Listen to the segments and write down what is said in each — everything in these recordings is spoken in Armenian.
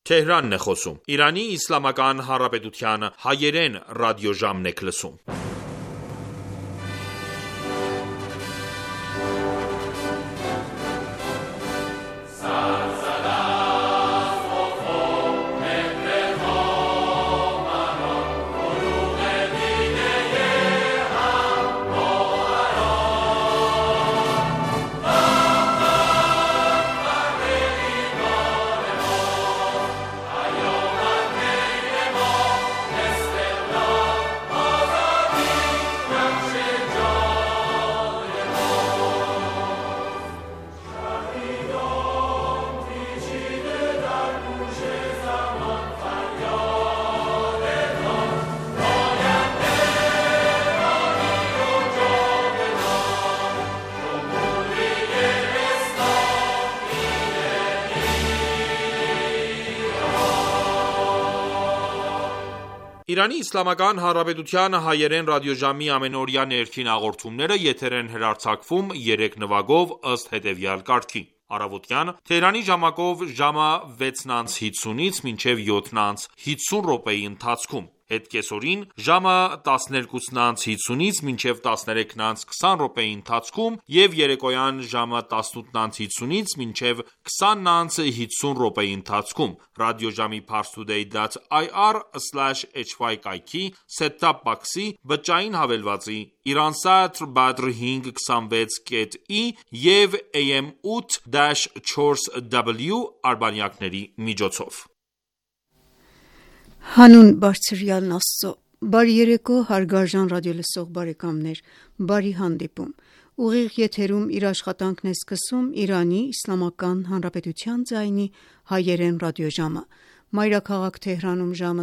Թեհրանն է խոսում։ Իրանի Իսլամական Հանրապետության հայերեն ռադիոժամն եք լսում։ Իրանի Իսլամական Հանրապետության հայերեն ռադիոժամի ամենօրյա ներքին հաղորդումները եթեր են հեռարձակվում 3 նվագով ըստ հետևյալ կարգի. Առավոտյան Թեհրանի ժամակով ժամը 6:50-ից մինչև 7:50 րոպեի ընթացքում, հետկեսօրին ժամը 12:50-ից մինչև 13:20 րոպեի ընթացքում և երեկոյան ժամը 18:50-ից մինչև 20:50 րոպեի ընթացքում, ռադիոժամի parstoday.ir/hy կայքի set-top box-ի բջջային հավելվածի, Iransat Badr 526.i և AM 8-4W արբանյակների միջոցով։ Հանուն բարձրյալն Աստծո, բարի երեկո հարգարժան ռադիոլսող բարեկամներ, բարի հանդիպում։ Ուղիղ եթերում իր աշխատանքն է սկսում Իրանի Իսլամական Հանրապետության ձայնի հայերեն ռադիոժամը։ Մայրաքաղաք Թեհրանում ժամը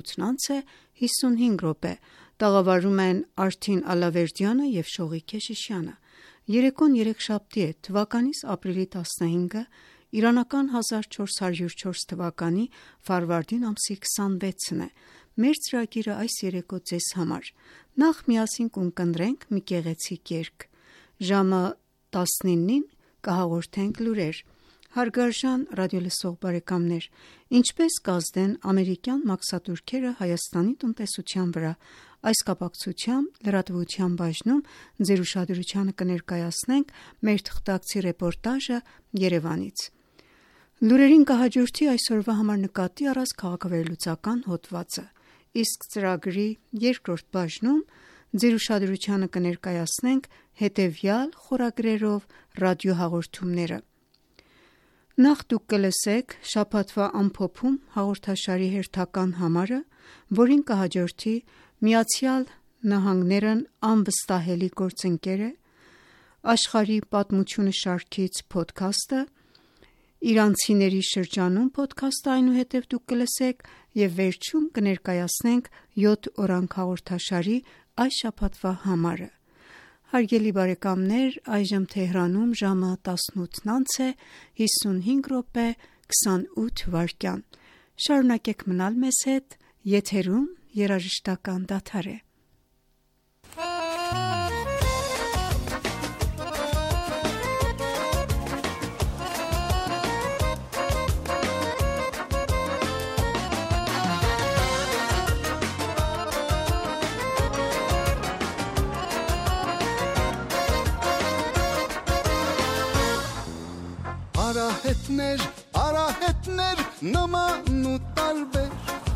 18:55 րոպե։ Տաղավարում են Արթին Ալավերդյանը և Շողիկ Քեշիշյանը։ Երեկոն երեքշաբթի է, թվականիս ապրիլի 15-ը, իրանական 1404 թվականի ֆարվարդին ամսի 26-ն է։ Մեր ծրագիրը այս երեկո ձեզ համար։ Նախ միասին կունկնդրենք մի գեղեցիկ երգ։ Ժամը 19-ին կհաղորդենք լուրեր։ Հարգարժան ռադիոլսող բարեկամներ, ինչպես կազդեն ամերիկյան մաքսատուրքերը Հայաստանի տնտեսության վրա, այս կապակցությամբ լրատվության բաժնում ձեր ուշադրությանը կներկայացնենք մեր թղթակցի ռեպորտաժը Երևանից։ Լուրերին կհաջորդի այսօրվա համար նկատի առած քաղաքավերլուծական հոդվածը, իսկ ծրագրի երկրորդ բաժնում ձեր ուշադրությանը կներկայացնենք հետևյալ խորագրերով ռադիոհաղորդումները։ Նախ դուք կլսեք շաբաթվա ամփոփում հաղորդաշարի հերթական համարը, որին կհաջորդի Միացյալ Նահանգներն անվստահելի գործընկեր է, Աշխարհի պատմությունը շարքից փոդքասթը, Իրանցիների շրջանում փոդքասթը այնուհետև դուք կլսեք և վերջում կներկայացնենք 7 օրանգ հաղորդաշարի այս շաբաթվա համարը։ Հարգելի բարեկամներ, այժմ Թեհրանում ժամը 18:55 րոպե 28 վայրկյան։ Շարունակեք մնալ մեզ հետ, եթերում երաժշտական դադար է։ Արահետներ նման ու տարբեր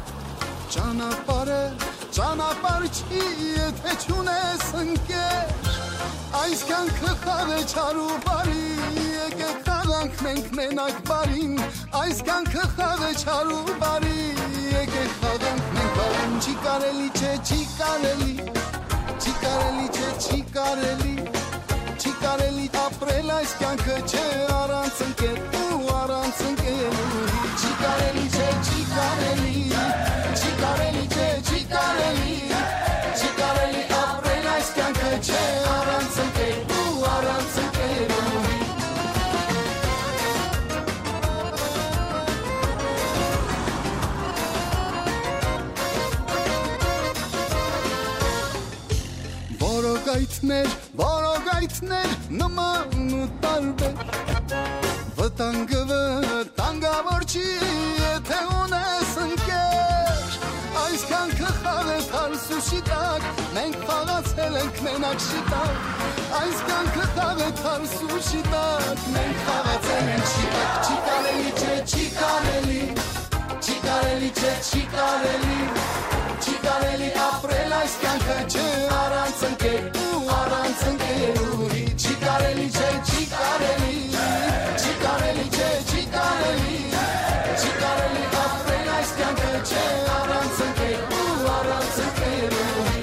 Ճանապարհ չի եթե չունես ընկեր Այս կյանքը խաղ է չար ու բարի Եկեք խաղանք մենք մենակ բարին Այս կյանքը խաղ է չար ու բարի Եկեք խաղանք մենք բարին Չի կարելի չէ չի կարելի Չի կարելի չէ չի կարելի Չի կարելի ապրել այս կյանքը չէ առանց ընկերու առանց ընկերու Չի կարելի չէ չի կարելի Չի կարելի չէ չի կարելի Չի կարելի ապրել այս կյանքը չէ առանց ընկերու առանց ընկերու Որոգայթներ նման ու տարբեր Վտանգը վտանգավոր չի եթե ունես ընկեր Այսքան կխաղ է թարսուշի տակ Մենք խաղացել ենք մենակ շիտակ Այսքան կխաղ է թարսուշի տակ Մենք խաղացել ենք շիտակ Չի կարելի չէ, չի կարելի Չի կարելի չէ, չի կարելի Չի կարելի ապրել այս կյանքը չէ Առանց ընկեր ու առանց ընկերուհի Չի կարելի չէ, չի կարելի Չի կարելի չէ, չի կարելի Չի կարելի ապրել այս կյանքը չէ Առանց ընկեր ու առանց ընկերուհի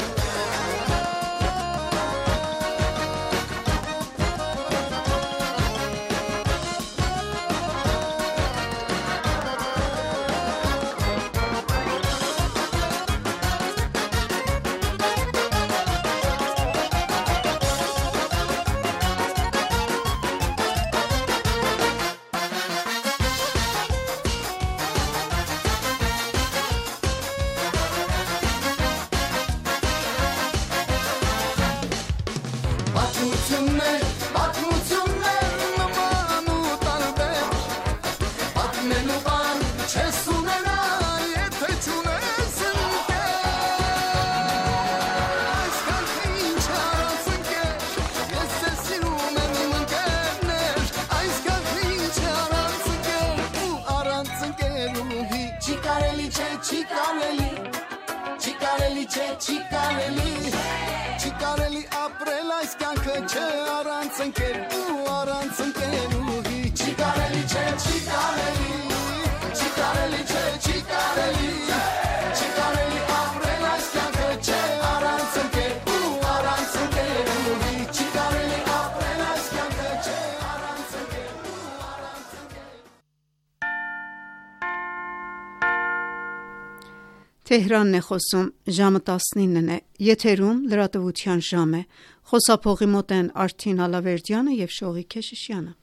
Չի կարելի ապրել այս կյանքը չէ առանց ընկեր ու առանց ընկերուհի Չի կարելի չէ, չի կարելի Չի կարելի չէ, չի կարելի Չի կարելի ապրել այս կյանքը չէ առանց ընկեր ու առանց ընկերուհի Չի կարելի ապրել այս կյանքը չէ առանց ընկեր ու առանց ընկեր Թեհրանն է խոսում, ժամը 19-ն է, եթերում լրատվության ժամ է, խոսափողի մոտ են Արթին Ալավերդյանը և Շողիկ Քեշիշյանը։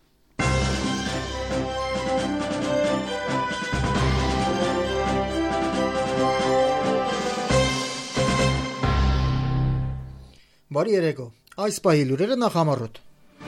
Բարի երեկո, այս պահի լուրերը նախամարոտ։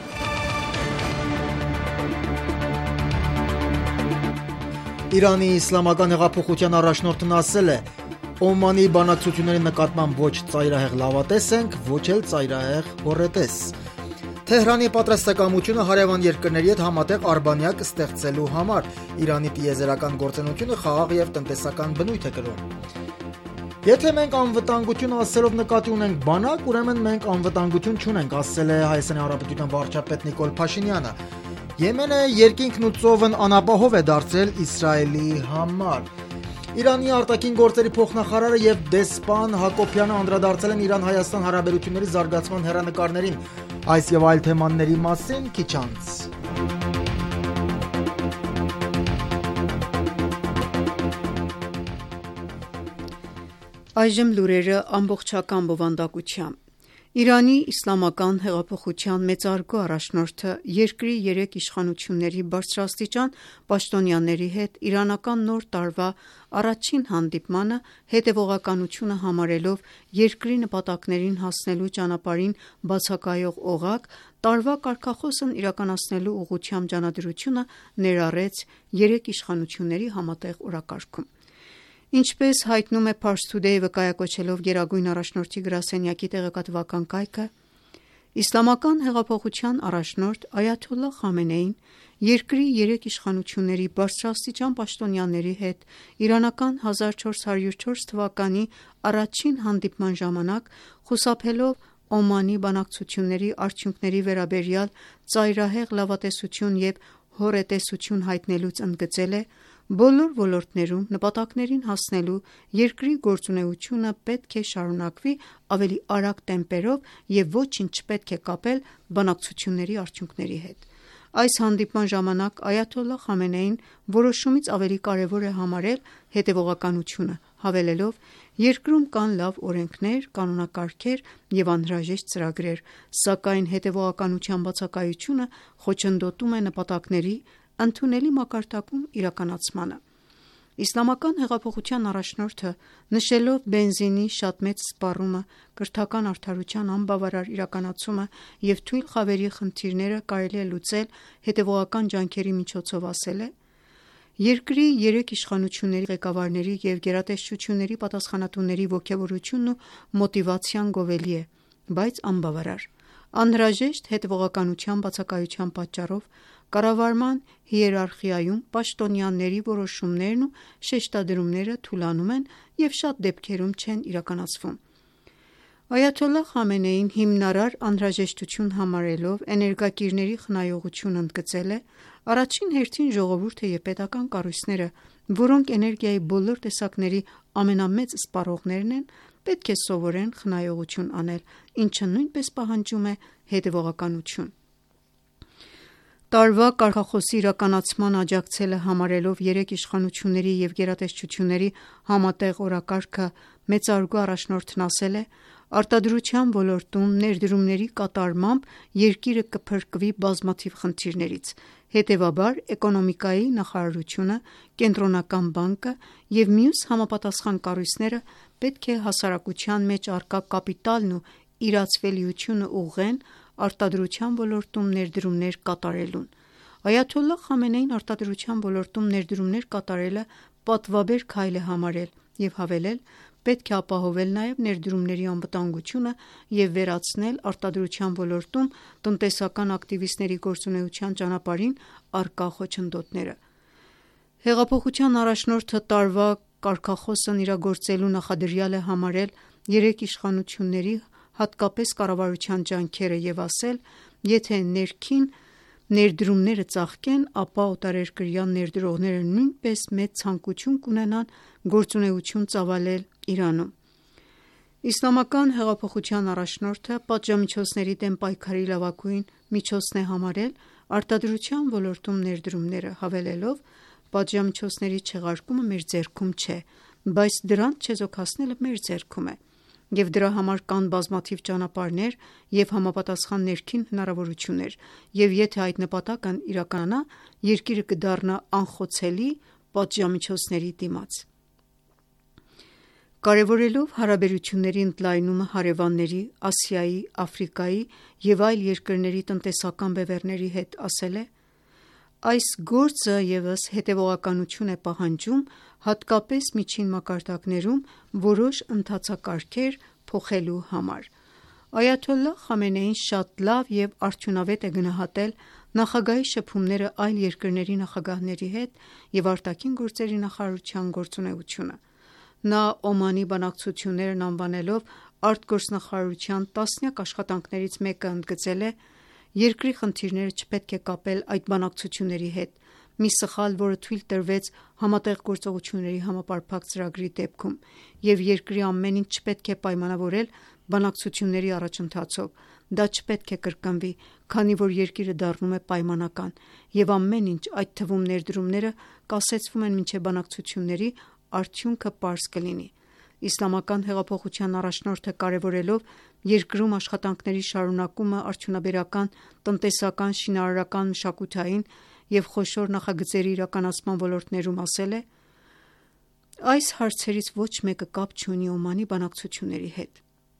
Իրանի իսլամական հեղափոխության առաջնորդն ասել է Օմանի բանակցությունների նկատմամբ ոչ ծայրահեղ լավատես ենք, ոչ էլ ծայրահեղ հոռետես։ Թեհրանի պատրաստակամությունը հարևան երկրների հետ համատեղ արբանյակ ստեղծելու համար Իրանի տիեզերական գործունեությունը խաղաղ եւ տնտեսական բնույթ է կրում։ Եթե մենք անվտանգություն ասելով նկատի ունենք բանակ, ուրեմն մենք անվտանգություն չունենք, ասել է Հայաստանի Հանրապետության վարչապետ Նիկոլ Փաշինյանը։ Եմենը երկինքն ու ծովն անապահով է դարձել Իսրայելի համար։ Իրանի արտաքին գործերի փոխնախարարը եւ դեսպան Հակոբյանը անդրադարձել են Իրան-Հայաստան հարաբերությունների զարգացման հեռանկարներին, այս եւ այլ թեմաների մասին քիչ անց։ Այժմ լուրերը ամբողջական բովանդակությամբ։ Իրանի իսլամական հեղափոխության մեծարգո առաջնորդը երկրի 3 իշխանությունների բարձրաստիճան պաշտոնյաների հետ իրանական նոր տարվա առաջին հանդիպմանը հետևողականությունը համարելով երկրի նպատակներին հասնելու ճանապարհին բացակայող օղակ, տարվա կարգախոսն իրականացնելու ուղղությամբ ճանադրությունը ներառեց 3 իշխանությունների համատեղ օրակարգում։ Ինչպես հայտնում է Pars Today վկայակոչելով Գերագույն առաջնորդի գրասենյակի տեղեկատվական կայքը, Իսլամական հեղափոխության առաջնորդ Այաթոլլահ Խամենեին երկրի 3 իշխանությունների բարձրաստիճան պաշտոնյաների հետ իրանական 1404 թվականի առաջին հանդիպման ժամանակ խուսափելով Օմանի բանակցությունների արդյունքների վերաբերյալ ծայրահեղ լավատեսություն և հոռետեսություն հայտնելուց ընդգծել է բոլոր ոլորտներում նպատակներին հասնելու երկրի գործունեությունը պետք է շարունակվի ավելի արագ տեմպերով և ոչինչ չպետք է կապել բանակցությունների արդյունքների հետ։ Այս հանդիպման ժամանակ Այաթոլլահ Խամենեին որոշումից ավելի կարևոր է համարել հետևողականությունը, հավելելով. «Երկրում կան լավ օրենքներ, կանոնակարգեր և անհրաժեշտ ծրագրեր, սակայն հետևողականության բացակայությունը խոչընդոտում է նպատակների ընդունելի մակարդակում իրականացմանը»։ Իսլամական հեղափոխության առաջնորդը, նշելով բենզինի շատ մեծ սպառումը, կրթական արդարության անբավարար իրականացումը և թույլ խավերի խնդիրները կարելի է լուծել հետևողական ջանքերի միջոցով, ասել է. «Երկրի 3 իշխանությունների ղեկավարների և գերատեսչությունների պատասխանատուների ոգևորությունն ու մոտիվացիան գովելի է, բայց անբավարար։ Անհրաժեշտ հետևողականության բացակայության պատճառով կառավարման հիերարխիայում պաշտոնյաների որոշումներն ու շեշտադրումները թուլանում են և շատ դեպքերում չեն իրականացվում»։ Այաթոլլահ Խամենեին հիմնարար անհրաժեշտություն համարելով էներգակիրների խնայողությունը ընդգծել է. «Առաջին հերթին ժողովուրդը և պետական կառույցները, որոնք էներգիայի բոլոր տեսակների ամենամեծ սպառողներն են, պետք է սովորեն խնայողություն անել, ինչը նույնպես պահանջում է հետևողականություն»։ Տարվա կարգախոսի իրականացմանը աջակցելը համարելով 3 իշխանությունների և գերատեսչությունների համատեղ օրակարգը, մեծարգո առաջնորդն ասել է. «Արտադրության ոլորտում ներդրումների կատարմամբ երկիրը կփրկվի բազմաթիվ խնդիրներից, հետևաբար էկոնոմիկայի նախարարությունը, Կենտրոնական բանկը և մյուս համապատասխան կառույցները պետք է հասարակության մեջ առկա կապիտալն ու իրացվելիությունը ուղղեն արտադրության ոլորտում ներդրումներ կատարելուն»։ Այաթոլլահ Խամենեին արտադրության ոլորտում ներդրումներ կատարելը պատվաբեր քայլ է համարել և հավելել. «Պետք է ապահովել նաև ներդրումների անվտանգությունը և վերացնել արտադրության ոլորտում տնտեսական ակտիվիստների գործունեության ճանապարհին առկա խոչընդոտները»։ Հեղափոխության առաջնորդը տարվա կարգախոսն իրագործելու նախադրյալ է համարել 3 իշխանությունների, հատկապես կառավարության ջանքերը և ասել. «Եթե ներքին ներդրումները ծաղկեն, ապա օտարերկրյա ներդրողները նույնպես մեծ ցանկություն կունենան գործունեություն ծավալել Իրանում»։ Իսլամական հեղափոխության առաջնորդը պատժամիջոցների դեմ պայքարի լավագույն միջոցն է համարել արտադրության ոլորտում ներդրումները, հավելելով. «Պատժամիջոցների չեղարկումը մեր ձեռքում չէ, բայց դրանց չեզոքացնելը մեր ձեռքում է, և դրա համար կան բազմաթիվ ճանապարհներ և համապատասխան ներքին հնարավորություններ, և եթե այդ նպատակն իրականանա, երկիրը կդառնա անխոցելի պատժամիջոցների դիմաց»։ Կարևորելով հարաբերությունների ընդլայնումը հարևանների, Ասիայի, Աֆրիկայի և այլ երկրների տնտեսական բևեռների հետ, ասել է. «Այս գործը ևս հետևողականություն է պահանջում, հատկապես միջին մակարդակներում որոշ ընթացակարգեր փոխելու համար»։ Այաթոլլահ Խամենեին շատ լավ և արդյունավետ է գնահատել նախագահի շփումները այլ երկրների նախագահների հետ և արտաքին գործերի նախարարության գործունեությունը։ Նա Օմանի բանակցություններն անվանելով արտգործնախարարության տասնյակ աշխատանքներից մեկը, ընդգծել է. «Երկրի խնդիրները չպետք է կապել այդ բանակցությունների հետ։ Մի սխալ, որը թույլ տրվեց Համատեղ գործողությունների համապարփակ ծրագրի դեպքում, և երկրի ամեն ինչ չպետք է պայմանավորել բանակցությունների առաջընթացով։ Դա չպետք է կրկնվի, քանի որ երկիրը դառնում է պայմանական, և ամեն ինչ, այդ թվում ներդրումները, կասեցվում են մինչև բանակցությունների արդյունքը պարզ կլինի»։ Իսլամական հեղափոխության առաջնորդը կարևորելով երկրում աշխատանքների շարունակումը արդյունաբերական, տնտեսական, շինարարական, մշակութային և խոշոր նախագծերի իրականացման ոլորտներում, ասել է. «Այս հարցերից ոչ մեկը կապ չունի Օմանի բանակցությունների հետ»։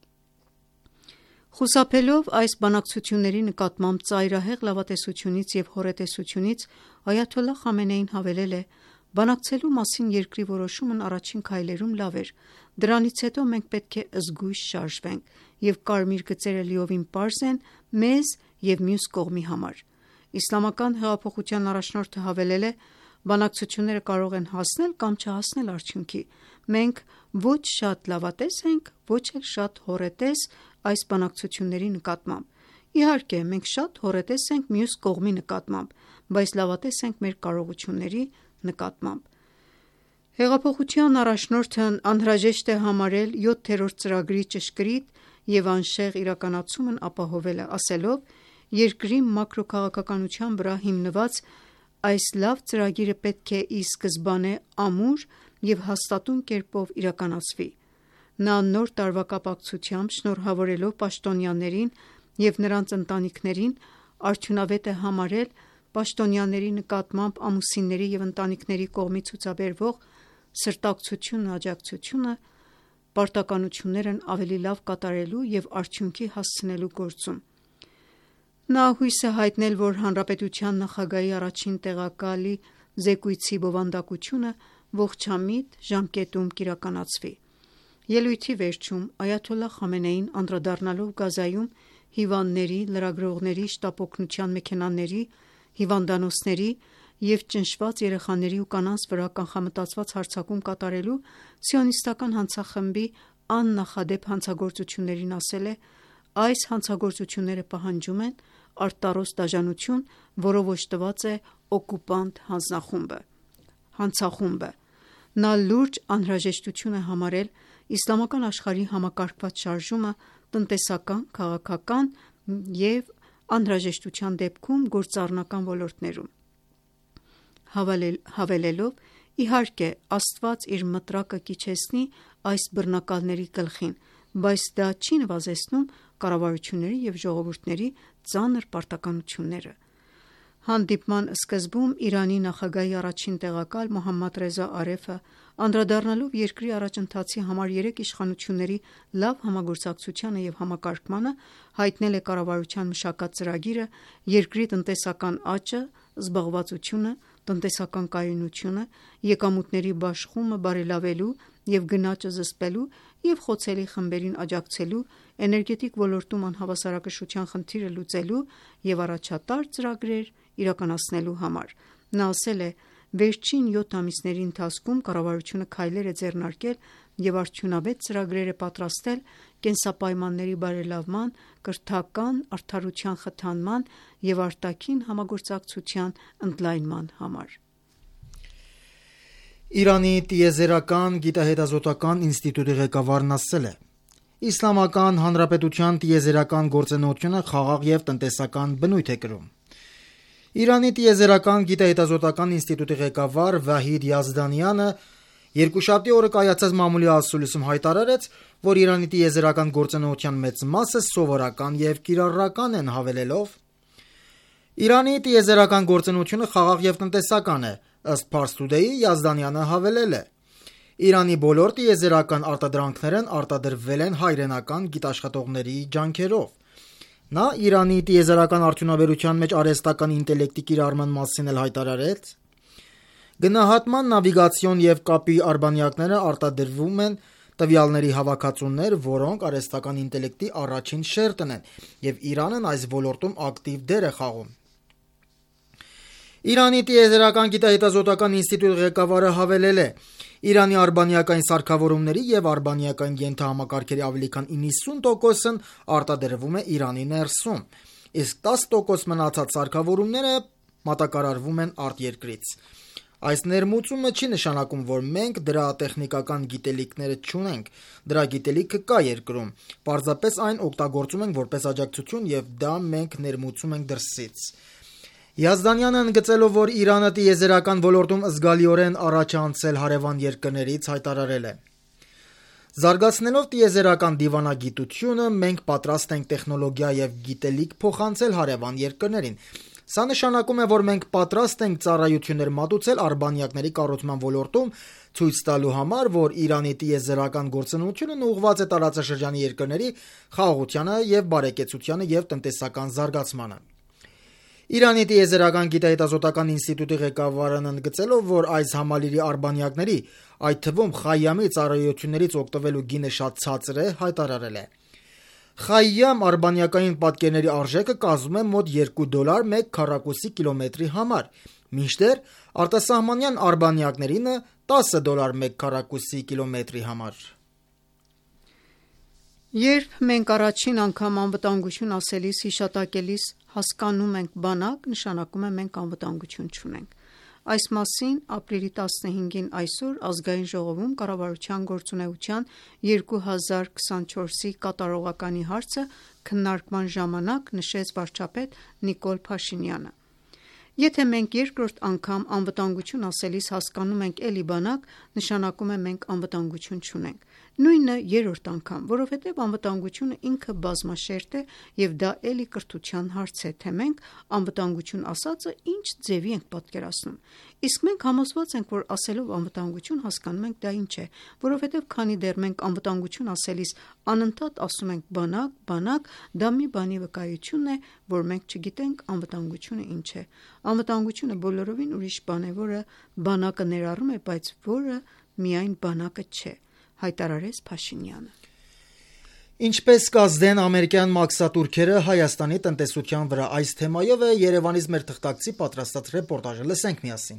Խուսափելով այս բանակցությունների նկատմամբ ծայրահեղ լավատեսությունից և հոռետեսությունից, այաթոլլահ Խամենեին հավելել է. «Բանակցելու մասին երկրի որոշումն առաջին քայլերում լավ էր։ Դրանից հետո մենք պետք է զգույշ շարժվենք, և կարմիր գծերը լիովին պարզ են մեզ և մյուս կողմի համար»։ Իսլամական հեղափոխության առաջնորդը հավելել է. «Բանակցությունները կարող են հասնել կամ չհասնել արդյունքի։ Մենք ոչ շատ լավատես ենք, ոչ էլ շատ հոռետես այս բանակցությունների նկատմամբ։ Իհարկե, մենք շատ հոռետես ենք մյուս կողմի նկատմամբ, բայց լավատես ենք մեր կարողությունների նկատմամբ»։ Հեղափոխության առաջնորդն անհրաժեշտ է համարել 7-րդ ծրագրի ճշգրիտ և անշեղ իրականացումն ապահովելը, ասելով. «Երկրի մակրոքաղաքականության վրա հիմնված այս լավ ծրագիրը պետք է ի սկզբանե ամուր և հաստատուն կերպով իրականացվի»։ Նա Նոր տարվա կապակցությամբ շնորհավորելով պաշտոնյաներին և նրանց ընտանիքներին, արդյունավետ է համարել պաշտոնյաների նկատմամբ ամուսինների և ընտանիքների կողմից ցուցաբերվող սրտակցությունն ու աջակցությունը պարտականություններ են ավելի լավ կատարելու և արդյունքի հասցնելու գործում։ Նա հույս է հայտնել, որ Հանրապետության նախագահի առաջին տեղակալի զեկույցի բովանդակությունը ողջամիտ ժամկետում կիրականացվի։ Ելույթի վերջում այաթոլլահ Խամենեին անդրադառնալով Գազայում հիվանդների, լրագրողների, շտապօգնության մեքենաների, հիվանդանոցների և ճնշված երեխաների ու կանանց վրա կանխամտածված հարձակում կատարելու սիոնիստական հանցախմբի աննախադեպ հանցագործություններին ասել է. «Այս հանցագործությունները պահանջում են արտառոց դաժանություն, որով օժտված է օկուպանտ հանցախումբը»։ Նա լուրջ անհրաժեշտություն է համարել իսլամական աշխարհի համակարգված շարժումը տնտեսական, քաղաքական և անհրաժեշտության դեպքում գործառնական ոլորտներում, հավելելով. «Իհարկե, Աստված իր մտրակը կիջեցնի այս բռնակալների գլխին, բայց դա չի նվազեցնում կառավարությունների և ժողովուրդների ծանր պարտականությունները»։ Հանդիպման սկզբում Իրանի նախագահի առաջին տեղակալ Մոհամմադ Ռեզա Արեֆը, անդրադառնալով երկրի առաջընթացի համար 3 իշխանությունների լավ համագործակցությանը և համակարգմանը, հայտնել է կառավարության մշակած ծրագիրը երկրի տնտեսական աճը, զբաղվածությունը, տնտեսական կայունությունը, եկամուտների բաշխումը բարելավելու և գնաճը զսպելու և խոցելի խմբերին աջակցելու, էներգետիկ ոլորտում անհավասարակշռության խնդիրը լուծելու և առաջատար ծրագրեր իրականացնելու համար։ Նա ասել է. «Վերջին 7 ամիսների ընթացքում կառավարությունը քայլեր է ձեռնարկել և արդյունավետ ծրագրեր է պատրաստել կենսապայմանների բարելավման, կրթական արդարության խթանման և արտաքին համագործակցության ընդլայնման համար»։ Իրանի տիեզերական գիտահետազոտական ինստիտուտի ղեկավարն ասել է. «Իսլամական Հանրապետության տիեզերական գործունեությունը խաղաղ և տնտեսական բնույթ է կրում»։ Իրանի տիեզերական գիտահետազոտական ինստիտուտի ղեկավար Վահիդ Յազդանյանը երկուշաբթի օրը կայացած մամուլի ասուլիսում հայտարարեց, որ Իրանի տիեզերական գործունեության մեծ մասը սովորական և կիրառական են, հավելելով. «Իրանի տիեզերական գործունեությունը խաղաղ և տնտեսական է»։ Ըստ Pars Today-ի Յազդանյանը հավելել է. «Իրանի բոլոր տիեզերական արտադրանքներն արտադրվել են հայրենական գիտաշխատողների ջանքերով»։ Նա Իրանի տիեզերական արդյունաբերության մեջ արհեստական ինտելեկտի կիրառման մասին էլ հայտարարեց. «Գնահատման, նավիգացիոն և կապի արբանյակները արտադրվում են տվյալների հավաքածուներ, որոնք արհեստական ինտելեկտի առաջին շերտն են, և Իրանն այս ոլորտում ակտիվ դեր է խաղում»։ Իրանի տիեզերական գիտահետազոտական ինստիտուտի ղեկավարը հավելել է. «Իրանի արբանյակային սարքավորումների և արբանյակային ենթահամակարգերի ավելի քան 90%-ն արտադրվում է Իրանի ներսում, իսկ 10% մնացած սարքավորումները մատակարարվում են արտերկրից։ Այս ներմուծումը չի նշանակում, որ մենք դրա տեխնիկական գիտելիքները չունենք, դրա գիտելիքը կա երկրում, պարզապես այն օգտագործում ենք որպես աջակցություն և դա մենք ներմուծում ենք դրսից»։ Յազդանյանը ընդգծելով, որ Իրանը տիեզերական ոլորտում զգալիորեն առաջ է անցել հարևան երկրներից, հայտարարել է. «Զարգացնելով տիեզերական դիվանագիտությունը, մենք պատրաստ ենք տեխնոլոգիա և գիտելիք փոխանցել հարևան երկրներին։ Սա նշանակում է, որ մենք պատրաստ ենք ծառայություններ մատուցել արբանյակների կառուցման ոլորտում, ցույց տալու համար, որ Իրանի տիեզերական գործունեությունն ուղղված է տարածաշրջանի երկրների խաղաղությանը և բարեկեցությանը և տնտեսական զարգացմանը»։ Իրանի տիեզերական գիտահետազոտական ինստիտուտի ղեկավարն ընդգծելով, որ այս համալիրի արբանյակների, այդ թվում Խայամի ծառայություններից օգտվելու գինը շատ ցածր է, հայտարարել է. «Խայամ արբանյակային պատկերների արժեքը կազմում է մոտ $2 մեկ քառակուսի կիլոմետրի համար, մինչդեռ արտասահմանյան արբանյակներինը $10 մեկ քառակուսի կիլոմետրի համար»։ Երբ մենք առաջին անգամ անվտանգություն ասելիս հիշատակելիս հասկանում ենք բանակ, նշանակում է մենք անվտանգություն չունենք։ Այս մասին ապրիլի 15-ին այսօր Ազգային ժողովում կառավարության գործունեության 2024-ի կատարողականի հարցը քննարկման ժամանակ նշեց վարչապետ Նիկոլ Փաշինյանը։ Եթե մենք երկրորդ անգամ անվտանգություն ասելիս հասկանում ենք էլի բանակ, նշանակում է մենք անվտանգություն չունենք։ Նույնը երրորդ անգամ, որովհետև անվտանգությունը ինքը բազմաշերտ է և դա էլի կրթության հարց է, թե մենք անվտանգություն ասածը ինչ ձևի ենք պատկերացնում: Իսկ մենք համոզված ենք, որ ասելով անվտանգություն հասկանում ենք դա ինչ է, որովհետև քանի դեռ մենք անվտանգություն ասելիս անընդհատ ասում ենք բանակ, բանակ, դա մի բանի վկայությունն է, որ մենք չգիտենք անվտանգությունը ինչ է: Անվտանգությունը բոլորովին ուրիշ բան է, որը բանակը ներառում է, բայց որը միայն բանակը չէ, հայտարարեց Փաշինյանը: Ինչպես կազդեն ամերիկյան մաքսատուրքերը Հայաստանի տնտեսության վրա, այս թեմայով է Երևանից մեր թղթակցի պատրաստած ռեպորտաժը, լսենք միասին: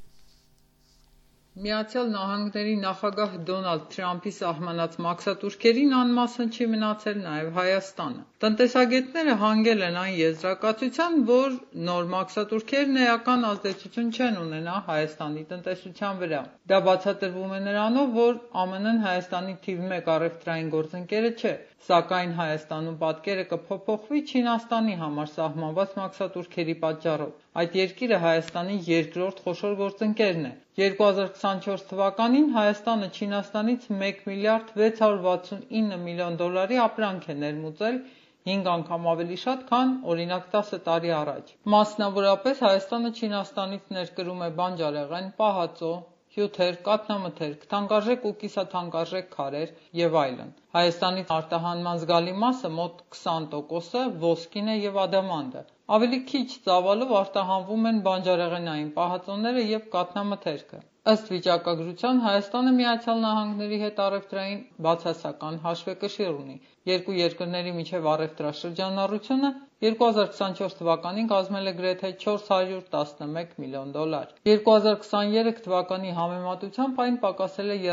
ԱՄՆ նախագահ Դոնալդ Թրամփի սահմանած մաքսատուրքերին անմասն չի մնացել նաև Հայաստանը: Տնտեսագետները հանգել են այն եզրակացության, որ նոր մաքսատուրքերն էական ազդեցություն չեն ունենա Հայաստանի տնտեսության վրա: Դա բացատրվում է նրանով, որ ԱՄՆ-ն Հայաստանի թիվ 1 առևտրային գործընկերը չէ, սակայն Հայաստանում պատկերը կփոփոխվի Չինաստանի համար սահմանված մաքսատուրքերի պատճառով: Այդ երկիրը Հայաստանի երկրորդ խոշոր գործընկերն է: 2024 թվականին Հայաստանը Չինաստանից 1 միլիարդ 669 միլիոն դոլարի ապրանք է ներմուծել, 5 անգամ ավելի շատ, քան օրինակ 10 տարի առաջ: Մասնավորապես Հայաստանը Չինաստանից ներկրում է բանջարեղեն, պահածո, հյութեր, կաթնամթերք, թանկարժեք ու կիսաթանկարժեք քարեր և այլն: Հայաստանից արտահանման զգալի մասը, մոտ 20%, ոսկին է և ադամանդը: Ավելի քիչ ծավալով արտահանվում են բանջարեղենային պահածոները և կաթնամթերքը: Ըստ վիճակագրության Հայաստանը ԱՄՆ-ի հետ առևտրային բացասական հաշվեկշիռ ունի: Երկու երկրների միջև առևտրաշրջանառությունը 2024 թվականին կազմել է գրեթե 411 միլիոն դոլար: 2023 թվականի համեմատությամբ այն պակասել է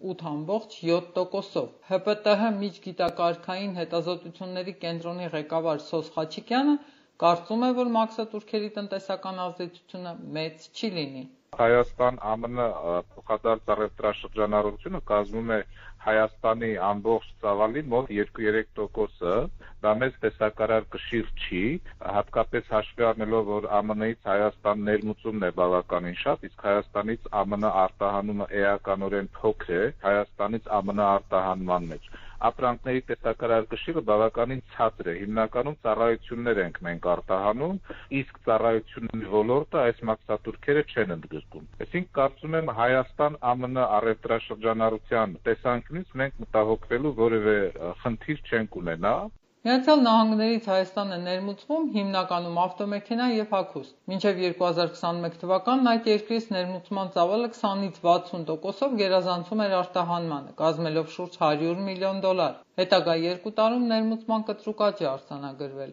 38.7%-ով: ՀՊՏՀ միջգիտակարգային հետազոտությունների կենտրոնի ղեկավար Սոս Խաչիկյանը կարծում է, որ մաքսատուրքերի տնտեսական ազդեցությունը մեծ չի լինի: Հայաստան-ԱՄՆ փոխադարձ առևտրաշրջանառությունը կազմում է Հայաստանի ամբողջ ծավալի մոտ 2-3%: Դա մեծ տեսակարար կշիռ չի, հատկապես հաշվի առնելով, որ ԱՄՆ-ից Հայաստան ներմուծումն է բավականին շատ, իսկ Հայաստանից ԱՄՆ արտահանումը էականորեն փոքր է Հայաստանից ԱՄՆ արտահանման մեջ: Ապրանքների տեսակարար կշիռը բավականին ցածր է, հիմնականում ծառայություններ ենք մենք արտահանում, իսկ ծառայությունների ոլորտը այս մաքսատուրքերը չեն ընդգրկում: Այսինքն կարծում եմ Հայաստան-ԱՄՆ առևտրաշրջանառության տեսանկյունից մենք մտահոգվելու որևէ խնդիր չենք ունենա: ԱՄՆ-ից Հայաստան է ներմուծվում հիմնականում ավտոմեքենա և հագուստ: Մինչև 2021 թվականն այդ երկրից ներմուծման ծավալը 20-60%-ով գերազանցում էր արտահանմանը, կազմելով շուրջ 100 միլիոն դոլար: Հետագա 2 տարում ներմուծման կտրուկ աճ է արձանագրվել: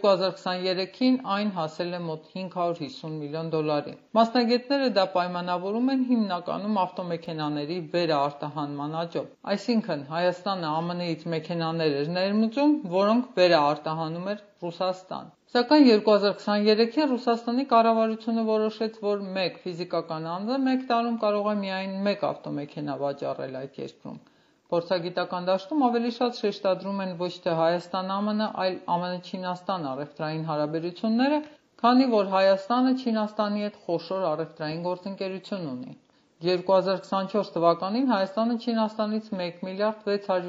2023-ին այն հասել է մոտ 550 միլիոն դոլարի: Մասնագետները դա պայմանավորում են հիմնականում ավտոմեքենաների վերաարտահանման աճով: Այսինքն Հայաստանը ԱՄՆ-ից մեքենաներ էր ներմուծում, որոնք վերաարտահանում էր Ռուսաստան: Սակայն 2023-ին Ռուսաստանի կառավարությունը որոշեց, որ մեկ ֆիզիկական անձը մեկ տարում կարող է միայն մեկ ավտոմեքենա վաճառել այդ երկրում: Փորձագիտական դաշտում ավելի շատ շեշտադրում են ոչ թե Հայաստան-ԱՄՆ, այլ ԱՄՆ-Չինաստան առևտրային հարաբերությունները, քանի որ Հայաստանը Չինաստանի հետ խոշոր առևտրային գործընկերություն ունի: 2024 թվականին Հայաստանը Չինաստանից 1 միլիարդ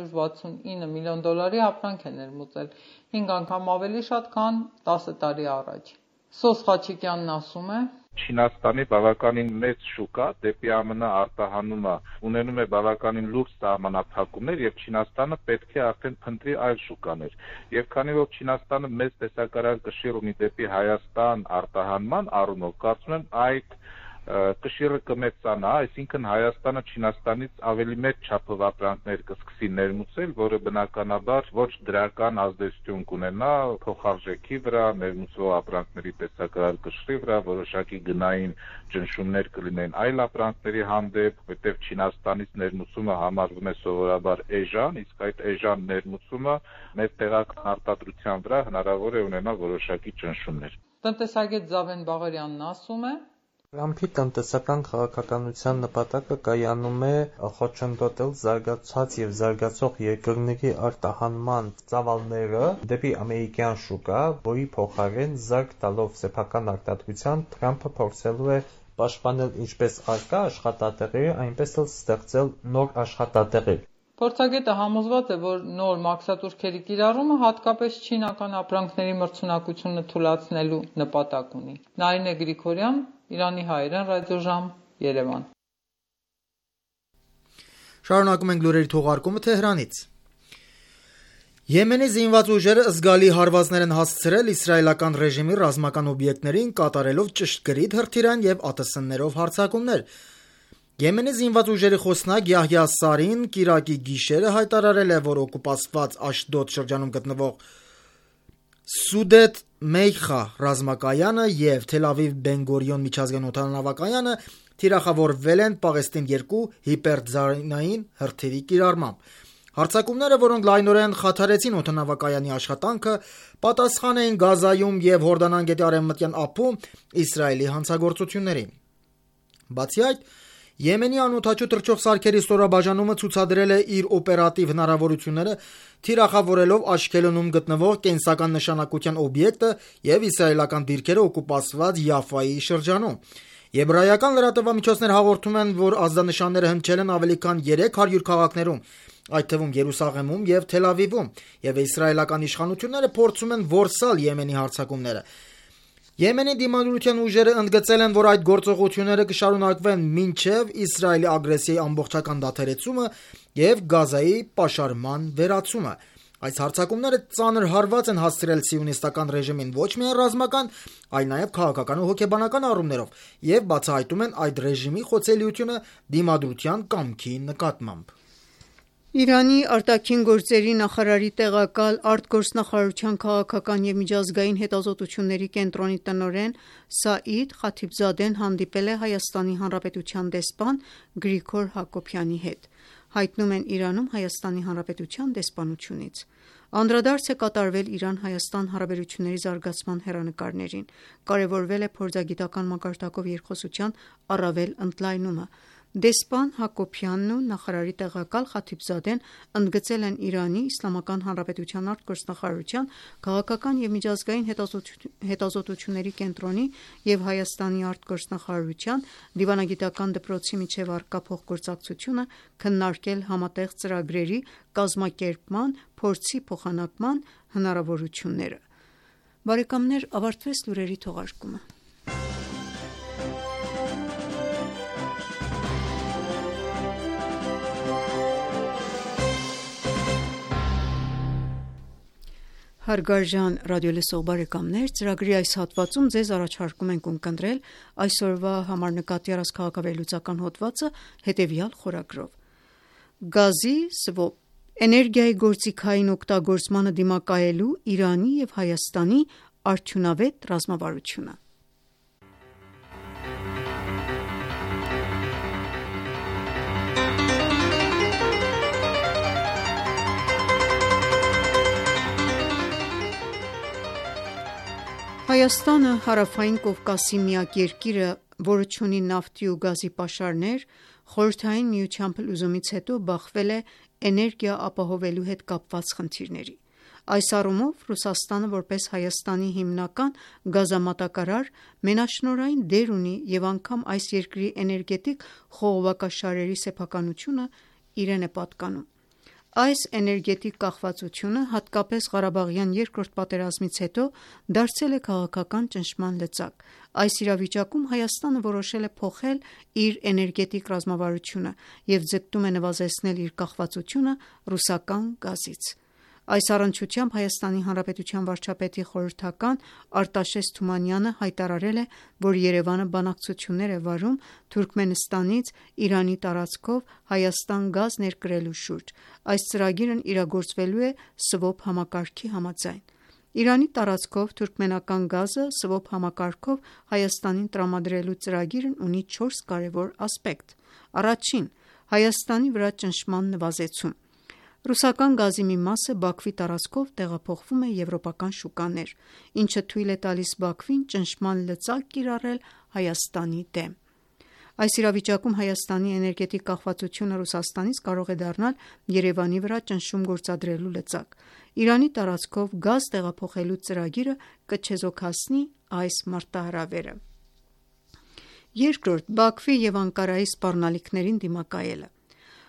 669 միլիոն դոլարի ապրանք է ներմուծել, 5 անգամ ավելի շատ, քան 10 տարի առաջ: Սոս Խաչիկյանն ասում է. Չինաստանի բավականին մեծ շուկա դեպի ԱՄՆ արտահանումը ունենում է բավականին լուրջ սահմանափակումներ և Չինաստանը պետք է արդեն փնտրի այլ շուկաներ: Եվ քանի որ Չինաստանը մեծ տեսակարար կշիռ ունի դեպի Հայաստան արտահանման առումով, կարծում եմ այդ կշիռը կմեծանա, այսինքն Հայաստանը Չինաստանից ավելի մեծ չափով ապրանքներ կսկսի ներմուծել, որը բնականաբար ոչ դրական ազդեցություն կունենա փոխարժեքի վրա, ներմուծվող ապրանքների տեսակարար կշռի վրա, որոշակի գնային ճնշումներ կլինեն այլ ապրանքների հանդեպ, որովհետև Չինաստանից ներմուծումը համարվում է սովորաբար էժան, իսկ այդ էժան ներմուծումը մեր տեղական արտադրության վրա հնարավոր է ունենալ որոշակի ճնշումներ: Տնտեսագետ Զավեն Բաղարյանն ասում է. Թրամփի տնտեսական քաղաքականության նպատակը կայանում է խոչընդոտել զարգացած և զարգացող երկրների արտահանման ծավալները դեպի ամերիկյան շուկա, որի փոխարեն զարկ տալով սեփական արտադրության, Թրամփը փորձելու է պաշտպանել ինչպես առկա աշխատատեղերը, այնպես էլ ստեղծել նոր աշխատատեղեր: Փորձագետը համոզված է, որ նոր մաքսատուրքերի կիրառումը հատկապես չինական ապրանքների մրցունակությունը թուլացնելու նպատակ ունի։ Նարինե Գրիգորյան, Իրանի հայերեն ռադիոժամ, Երևան։ Շարունակում ենք լուրերի թողարկումը Թեհրանից։ Եմենի զինված ուժերը զգալի հարվածներ են հասցրել իսրայելական ռեժիմի ռազմական օբյեկտներին, կատարելով ճշգրիտ հրթիռային եւ ԱՏՍ-ներով հարձակումներ։ Եմենի զինված ուժերի խոսնակ Յահյա Սարին կիրակի գիշերը հայտարարել է, որ օկուպացված Աշդոդ շրջանում գտնվող Սուդետ Մեյխա ռազմակայանը եւ Թել Ավիվ Բեն-Գորիոն միջազգային օդանավակայանը թիրախավորվել են Պաղեստին 2 հիպերձայնային հրթիռի կիրառմամբ։ Հարձակումները, որոնք լայնորեն խաթարեցին օդանավակայանի աշխատանքը, պատասխան էին Գազայում եւ Հորդանան գետի արևմտյան ափում Իսրայելի հանցագործություններին։ Բացի այդ, Եմենի անօդաչու թռչող սարքերի ստորաբաժանումը ցուցադրել է իր օպերատիվ հնարավորությունները, թիրախավորելով Աշկելոնում գտնվող կենսական նշանակության օբյեկտը եւ իսրայելական դիրքերը օկուպացված Յաֆայի շրջանում։ Եբրայական լրատվամիջոցներ հաղորդում են, որ ազդանշանները հնչել են ավելի քան 300 քաղաքներում, այդ թվում Երուսաղեմում եւ Թել Ավիվում, եւ իսրայելական իշխանությունները փորձում են որսալ Եմենի հարձակումները։ Եմենի դիմադրության ուժերը ընդգծել են, որ այդ գործողությունները կշարունակվեն մինչև Իսրայելի ագրեսիայի ամբողջական դադարեցումը եւ Գազայի պաշարման վերացումը։ Այս հարձակումները ծանր հարված են հասցրել սիոնիստական ռեժիմին ոչ միայն ռազմական, այլ նաեւ քաղաքական ու հոգեբանական առումներով եւ բացահայտում են այդ ռեժիմի խոցելիությունը դիմադրության կամքի նկատմամբ։ Իրանի արտաքին գործերի նախարարի տեղակալ արտգործնախարարության քաղաքական եւ միջազգային հետազոտությունների կենտրոնի տնօրեն Սաիդ Խաթիբզադեն հանդիպել է Հայաստանի Հանրապետության դեսպան Գրիգոր Հակոբյանի հետ։ Հայտնում են Իրանում Հայաստանի Հանրապետության դեսպանությունից։ Անդրադարձ է կատարվել Իրան-Հայաստան հարաբերությունների զարգացման հեռանկարներին։ Կարևորվել է փորձագիտական մակարդակով երկխոսության առավել ընդլայնումը։ Դեսպան Հակոբյանն ու նախարարի տեղակալ Խաթիբզադեն ընդգծել են Իրանի Իսլամական Հանրապետության արտգործնախարարության քաղաքական եւ միջազգային հետազոտությունների կենտրոնի եւ Հայաստանի արտգործնախարարության դիվանագիտական դպրոցի միջև առկա փոխգործակցությունը, քննարկել համատեղ ծրագրերի կազմակերպման, փորձի փոխանակման հնարավորությունները։ Բարեկամներ, ավարտվեց լուրերի թողարկումը։ Հարգարժան ռադիոլսող բարեկամներ, ծրագրի այս հատվածում ձեզ առաջարկում ենք ունկնդրել այսօրվա համար նկատի առած քաղաքավերլուծական հոդվածը հետևյալ խորագրով։ Գազի սվոպ էներգիայի գործիքային օգտագործմանը դիմակայելու Իրանի եւ Հայաստանի արդյունավետ ռազմավարությունը։ Հայաստանը հարավային Կովկասի միակ երկիրը, որը չունի նավթի ու գազի պաշարներ, Խորհրդային Միության փլուզումից հետո բախվել է էներգիա ապահովելու հետ կապված խնդիրների։ Այս առումով Ռուսաստանը որպես Հայաստանի հիմնական գազամատակարար մենաշնորհային դեր ունի եւ անգամ այս երկրի էներգետիկ խողովակաշարերի սեփականությունը իրեն է պատկանում։ Այս էներգետիկ կախվածությունը հատկապես Ղարաբաղյան երկրորդ պատերազմից հետո դարձել է քաղաքական ճնշման լծակ։ Այս իրավիճակում Հայաստանը որոշել է փոխել իր էներգետիկ ռազմավարությունը եւ ձգտում է նվազեցնել իր կախվածությունը ռուսական գազից։ Այս առնչությամբ Հայաստանի Հանրապետության վարչապետի խորհրդական Արտաշես Թումանյանը հայտարարել է, որ Երևանը բանակցություններ է վարում Թուրքմենստանից Իրանի տարածքով Հայաստան գազ ներկրելու շուրջ։ Այս ծրագիրն իրագործվելու է ՍՎՕՊ համակարգի համաձայն։ Իրանի տարածքով թուրքմենական գազը ՍՎՕՊ համակարգով Հայաստանին տրամադրելու ծրագիրն ունի 4 կարևոր ասպեկտ։ Առաջին՝ Հայաստանի վրա ճնշման նվազեցում։ Ռուսական գազի մի մասը Բաքվի տարածքով տեղափոխվում է եվրոպական շուկաներ, ինչը թույլ է տալիս Բաքվին ճնշման լծակ կիրառել Հայաստանի դեմ։ Այս իրավիճակում Հայաստանի էներգետիկ կախվածությունը Ռուսաստանից կարող է դառնալ Երևանի վրա ճնշում գործադրելու լծակ։ Իրանի տարածքով գազ տեղափոխելու ծրագիրը կչեզոքացնի այս մարտահրավերը։ Երկրորդ՝ Բաքվի եւ Անկարայի սպառնալիքներին դիմակայելը։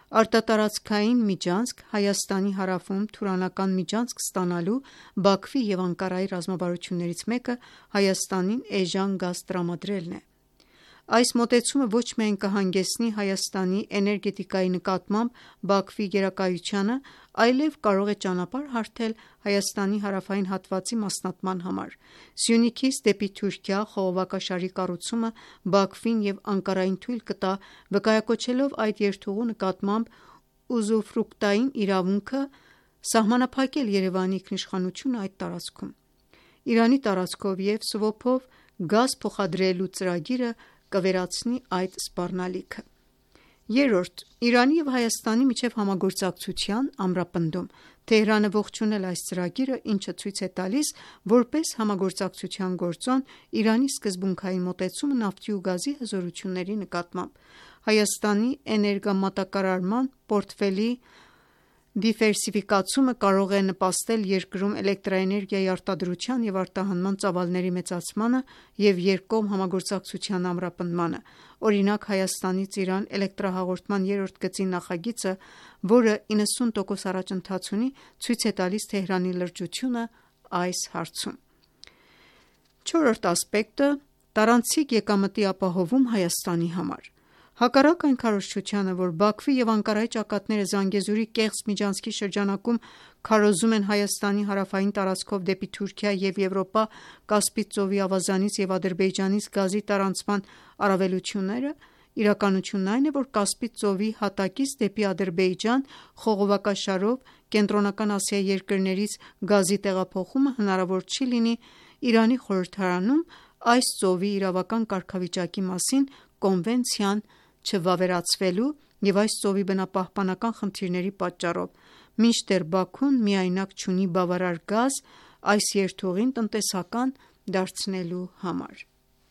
Արտատարածքային միջանցք Հայաստանի հարավում թուրանական միջանցք ստանալու Բաքվի և Անկարայի ռազմավարություններից մեկը Հայաստանին էժան գազ տրամադրելն է։ Այս մոտեցումը ոչ միայն կհանգեցնի Հայաստանի էներգետիկայի նկատմամբ Բաքվի գերակայությանը, այլև կարող է ճանապարհ հարթել Հայաստանի հարավային հատվածի մասնատման համար։ Սյունիքից դեպի Թուրքիա խողովակաշարի կառուցումը Բաքվին և Անկարային թույլ կտա վկայակոչելով այդ երթուղու նկատմամբ ուզուֆրուկտային իրավունքը սահմանափակել Երևանի ինքնիշխանությունը այդ տարածքում։ Իրանի տարածքով և Սվոփով գազ փոխադրելու ծրագիրը կվերացնի այդ սպառնալիքը։ Երրորդ՝ Իրանի և Հայաստանի միջև համագործակցության ամրապնդում։ Թեհրանը ողջունել այս ծրագիրը, ինչը ցույց է տալիս որպես համագործակցության գործոն Իրանի սկզբունքային մոտեցումը նավթի ու գազի հզորությունների նկատմամբ։ Հայաստանի էներգամատակարարման պորտֆելի դիվերսիֆիկացումը կարող է նպաստել երկրում էլեկտրաէներգիայի արտադրության և արտահանման ծավալների մեծացմանը և երկկողմ համագործակցության ամրապնդմանը։ Օրինակ, Հայաստանից Իրան էլեկտրահաղորդման 3-րդ գծի նախագիծը, որը 90% առաջընթաց ունի, ցույց է տալիս Թեհրանի լրջությունը այս հարցում։ Չորրորդ ասպեկտը՝ տարանցիկ եկամտի ապահովում Հայաստանի համար։ Հակառակ այն քարոզչությանը, որ Բաքվի և Անկարայի ճակատները Զանգեզուրի կեղծ միջանցքի շրջանակում քարոզում են Հայաստանի հարավային տարածքով դեպի Թուրքիա և Եվրոպա Կասպից ծովի ավազանից և Ադրբեջանից գազի տարանցման առավելությունները, իրականությունն այն է, որ Կասպից ծովի հատակից դեպի Ադրբեջան խողովակաշարով Կենտրոնական Ասիայի երկրներից գազի տեղափոխումը հնարավոր չի լինի Իրանի խորհրդարանում այս ծովի իրավական կարգավիճակի մասին կոնվենցիան չվավերացվելու և այս ծովի բնապահպանական խնդիրների պատճառով, մինչդեռ Բաքուն միայնակ չունի բավարար գազ այս երթուղին տնտեսական դարձնելու համար։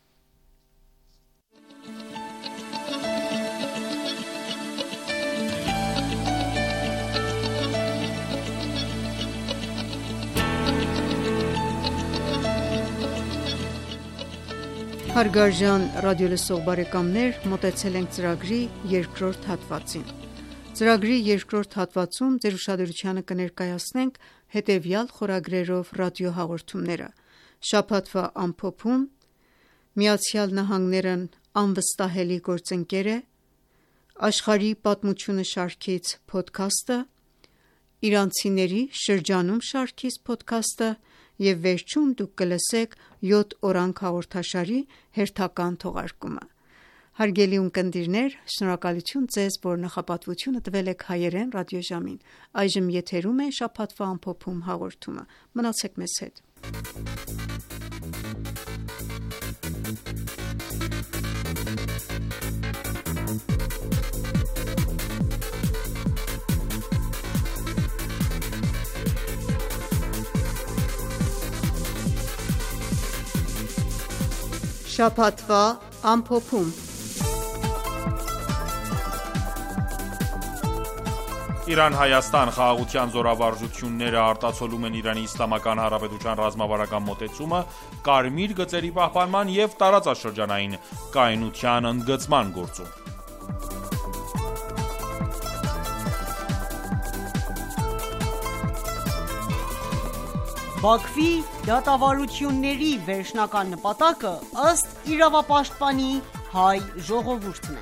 Հարգարժան ռադիոլսող բարեկամներ, մոտեցել ենք ծրագրի երկրորդ հատվածին։ Ծրագրի երկրորդ հատվածում ձեր ուշադրությանը կներկայացնենք հետևյալ խորագրերով ռադիոհաղորդումները. Շաբաթվա ամփոփում, ԱՄՆ-ն անվստահելի գործընկեր է, Աշխարհի պատմությունը շարքից փոդքասթը, Իրանցիների շրջանում շարքից փոդքասթը և վերջում դուք կլսեք 7 օրանգ հաղորդաշարի հերթական թողարկումը։ Հարգելի ունկնդիրներ, շնորհակալություն ձեզ, որ նախապատվությունը տվել եք հայերեն ռադիոժամին։ Այժմ եթերում է շաբաթվա ամփոփում հաղորդումը։ Մնացեք մեզ հետ։ Շաբաթվա ամփոփում։ Իրան-Հայաստան խաղաղության զորավարժությունները արտացոլում են Իրանի Իսլամական Հանրապետության ռազմավարական մոտեցումը կարմիր գծերի պահպանման և տարածաշրջանային կայունության ընդգծման գործում։ Բաքվի դատավարությունների վերջնական նպատակը ըստ իրավապաշտպանի հայ ժողովուրդն է։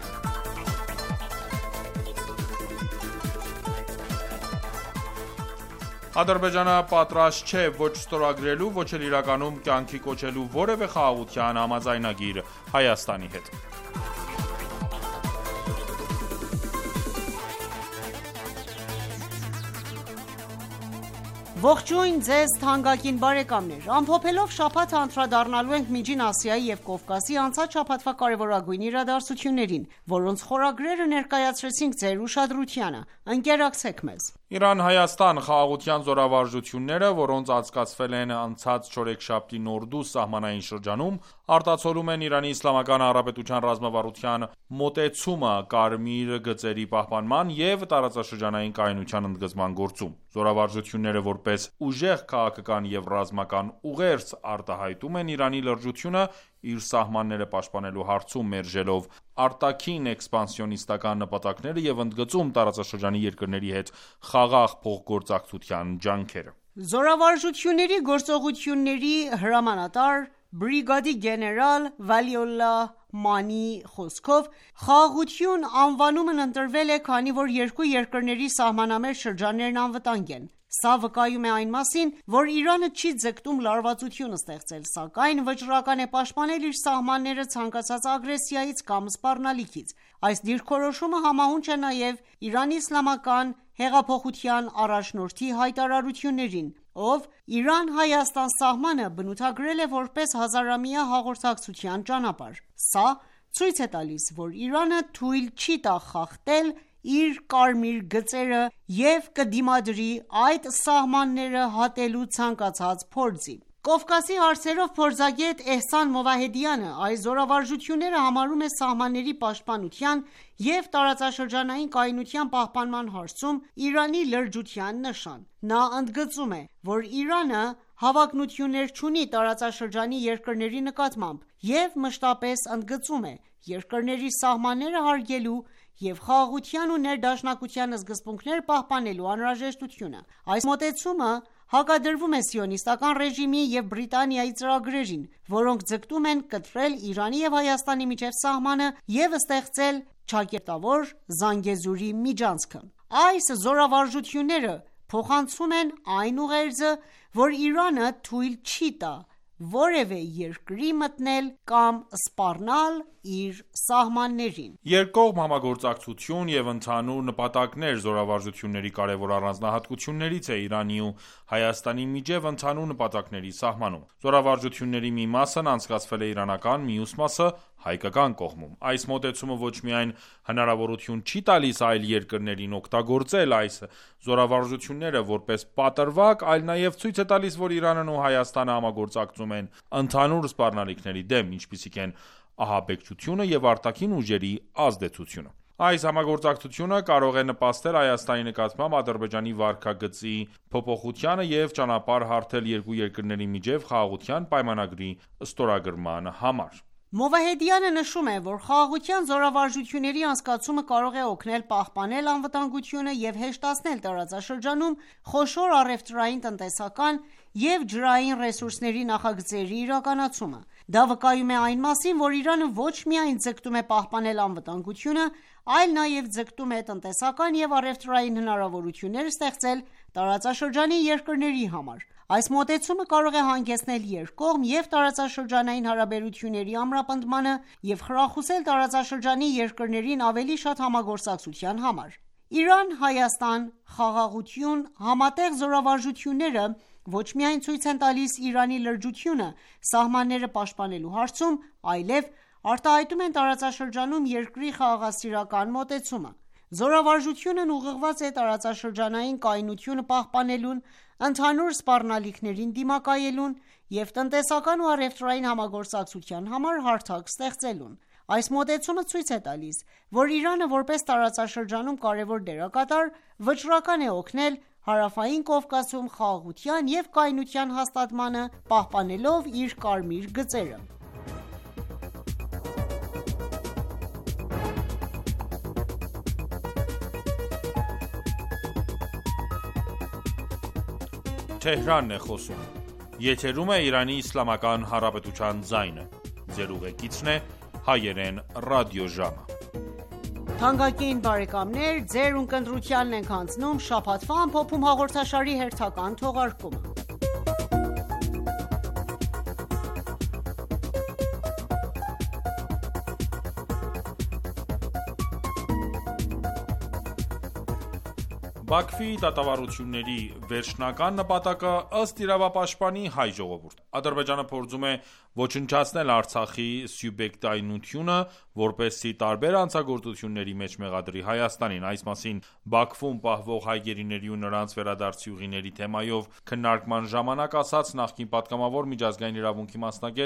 Ադրբեջանը պատրաստ չէ ոչ ստորագրելու, ոչ էլ իրականում կյանքի կոչելու որևէ խաղաղության համաձայնագիր Հայաստանի հետ։ Ողջույն ձեզ թանկագին բարեկամներ։ Ամփոփելով շաբաթը անդրադառնալու ենք Միջին Ասիայի և Կովկասի անցած շաբաթվա կարևորագույն իրադարձություններին, որոնց խորագրերը ներկայացրեցինք ձեր ուշադրությանը։ Ընկերակցեք մեզ։ Իրան-Հայաստան խաղաղության զորավարժությունները, որոնց անցկացվել են անցած չորեքշաբթի նորդու սահմանային շրջանում, արտացոլում են Իրանի Իսլամական Հանրապետության ռազմավարության մոտեցումը կարմիր գծերի պահպանման և տարածաշրջանային կայունության ընդգծման գործում։ Զորավարժությունները որպես ուժեղ քաղաքական և ռազմական ուղերձ արտահայտում են Իրանի լրջությունը իր սահմանները պաշտպանելու հարցում, մերժելով արտաքին էքսպանսիոնիստական նպատակները և ընդգծում տարածաշրջանի երկրների հետ խաղաղ փոխգործակցության ջանքերը։ Զորավարժությունների գործողությունների հրամանատար բրիգադի գեներալ Վալիոլլահ Մանիի խոսքով, խաղաղություն անվանումն ընտրվել է, քանի որ երկու երկրների սահմանամերձ շրջաններն անվտանգ են։ Սա վկայում է այն մասին, որ Իրանը չի ձգտում լարվածություն ստեղծել, սակայն վճռական է պաշտպանել իր սահմանները ցանկացած ագրեսիայից կամ սպառնալիքից։ Այս դիրքորոշումը համահունչ է նաև Իրանի իսլամական հեղափոխության առաջնորդի հայտարարություններին, ով Իրան-Հայաստան սահմանը բնութագրել է որպես հազարամյա հաղորդակցության ճանապարհ։ Սա ցույց է տալիս, որ Իրանը թույլ չի տա խախտել իր կարմիր գծերը և կդիմադրի այդ սահմանները հատելու ցանկացած փորձի։ Կովկասի հարցերով փորձագետ Էհսան Մովահեդյանը այս զորավարժությունները համարում է սահմանների պաշտպանության և տարածաշրջանային կայունության պահպանման հարցում Իրանի լրջության նշան։ Նա ընդգծում է, որ Իրանը հավակնություններ չունի տարածաշրջանի երկրների նկատմամբ և մշտապես ընդգծում է երկրների սահմանները հարգելու և խաղաղության ու ներդաշնակության սկզբունքներ պահպանելու անհրաժեշտությունը։ Այս մոտեցումը հակադրվում է սիոնիստական ռեժիմի և Բրիտանիայի ծրագրերին, որոնք ձգտում են կտրել Իրանի և Հայաստանի միջև սահմանը և ստեղծել ճակերտավոր Զանգեզուրի միջանցքը։ Այս զորավարժությունները փոխանցում են այն ուղերձը, որ Իրանը թույլ չի տա որևէ երկրի մտնել կամ սպառնալ իր սահմաններին։ Երկկողմ համագործակցություն և ընդհանուր նպատակներ զորավարժությունների կարևոր առանձնահատկություններից է Իրանի ու Հայաստանի միջև ընդհանուր նպատակների սահմանում։ Զորավարժությունների մի մասն անցկացվել է իրանական, մյուս մասը հայկական կողմում։ Այս մոտեցումը ոչ միայն հնարավորություն չի տալիս այլ երկրներին օգտագործել այս զորավարժությունները որպես պատրվակ, այլ նաև ցույց է տալիս, որ Իրանն ու Հայաստանը համագործակցում են ընդհանուր սպառնալիքների դեմ, ինչպիսիք են ահաբեկչությունը և արտաքին ուժերի ազդեցությունը։ Այս համագործակցությունը կարող է նպաստել Հայաստանի նկատմամբ Ադրբեջանի վարքագծի փոփոխությանը և ճանապարհ հարթել երկու երկրների միջև խաղաղության պայմանագրի ստորագրման համար։ Մովահեդյանը նշում է, որ խաղաղության զորավարժությունների անցկացումը կարող է օգնել պահպանել անվտանգությունը և հեշտացնել տարածաշրջանում խոշոր առևտրային, տնտեսական և ջրային ռեսուրսների նախագծերի իրականացումը։ Դա վկայում է այն մասին, որ Իրանը ոչ միայն ձգտում է պահպանել անվտանգությունը, այլ նաև ձգտում է տնտեսական և առևտրային հնարավորություններ ստեղծել տարածաշրջանի երկրների համար։ Այս մոտեցումը կարող է հանգեցնել երկկողմ և տարածաշրջանային հարաբերությունների ամրապնդմանը և խրախուսել տարածաշրջանի երկրներին ավելի շատ համագործակցության համար։ Իրան-Հայաստան խաղաղություն համատեղ զորավարժությունները ոչ միայն ցույց են տալիս Իրանի լրջությունը սահմանները պաշտպանելու հարցում, այլև արտահայտում են տարածաշրջանում երկրի խաղաղասիրական մոտեցումը։ Զորավարժությունն ուղղված է տարածաշրջանային կայունությունը պահպանելուն, ընդհանուր սպառնալիքներին դիմակայելուն և տնտեսական ու առևտրային համագործակցության համար հարթակ ստեղծելուն։ Այս մոտեցումը ցույց է տալիս, որ Իրանը որպես տարածաշրջանում կարևոր դերակատար վճռական է օգնել Հարավային Կովկասում խաղաղության և կայունության հաստատմանը, պահպանելով իր կարմիր գծերը։ Բաքվի դատավարությունների վերջնական նպատակը ըստ իրավապաշտպանի հայ ժողովուրդ։ Ադրբեջանը փորձում է ոչնչացնել Արցախի սուբյեկտայնությունը, որպեսզի տարբեր հանցագործությունների մեջ մեղադրի Հայաստանին։ Այս մասին Բաքվում պահվող հայ գերիների ու նրանց վերադարձի ուղիների թեմայով քննարկման ժամանակ ասաց նախկին պատգամավոր, միջազգային իրավունքի մասնագետ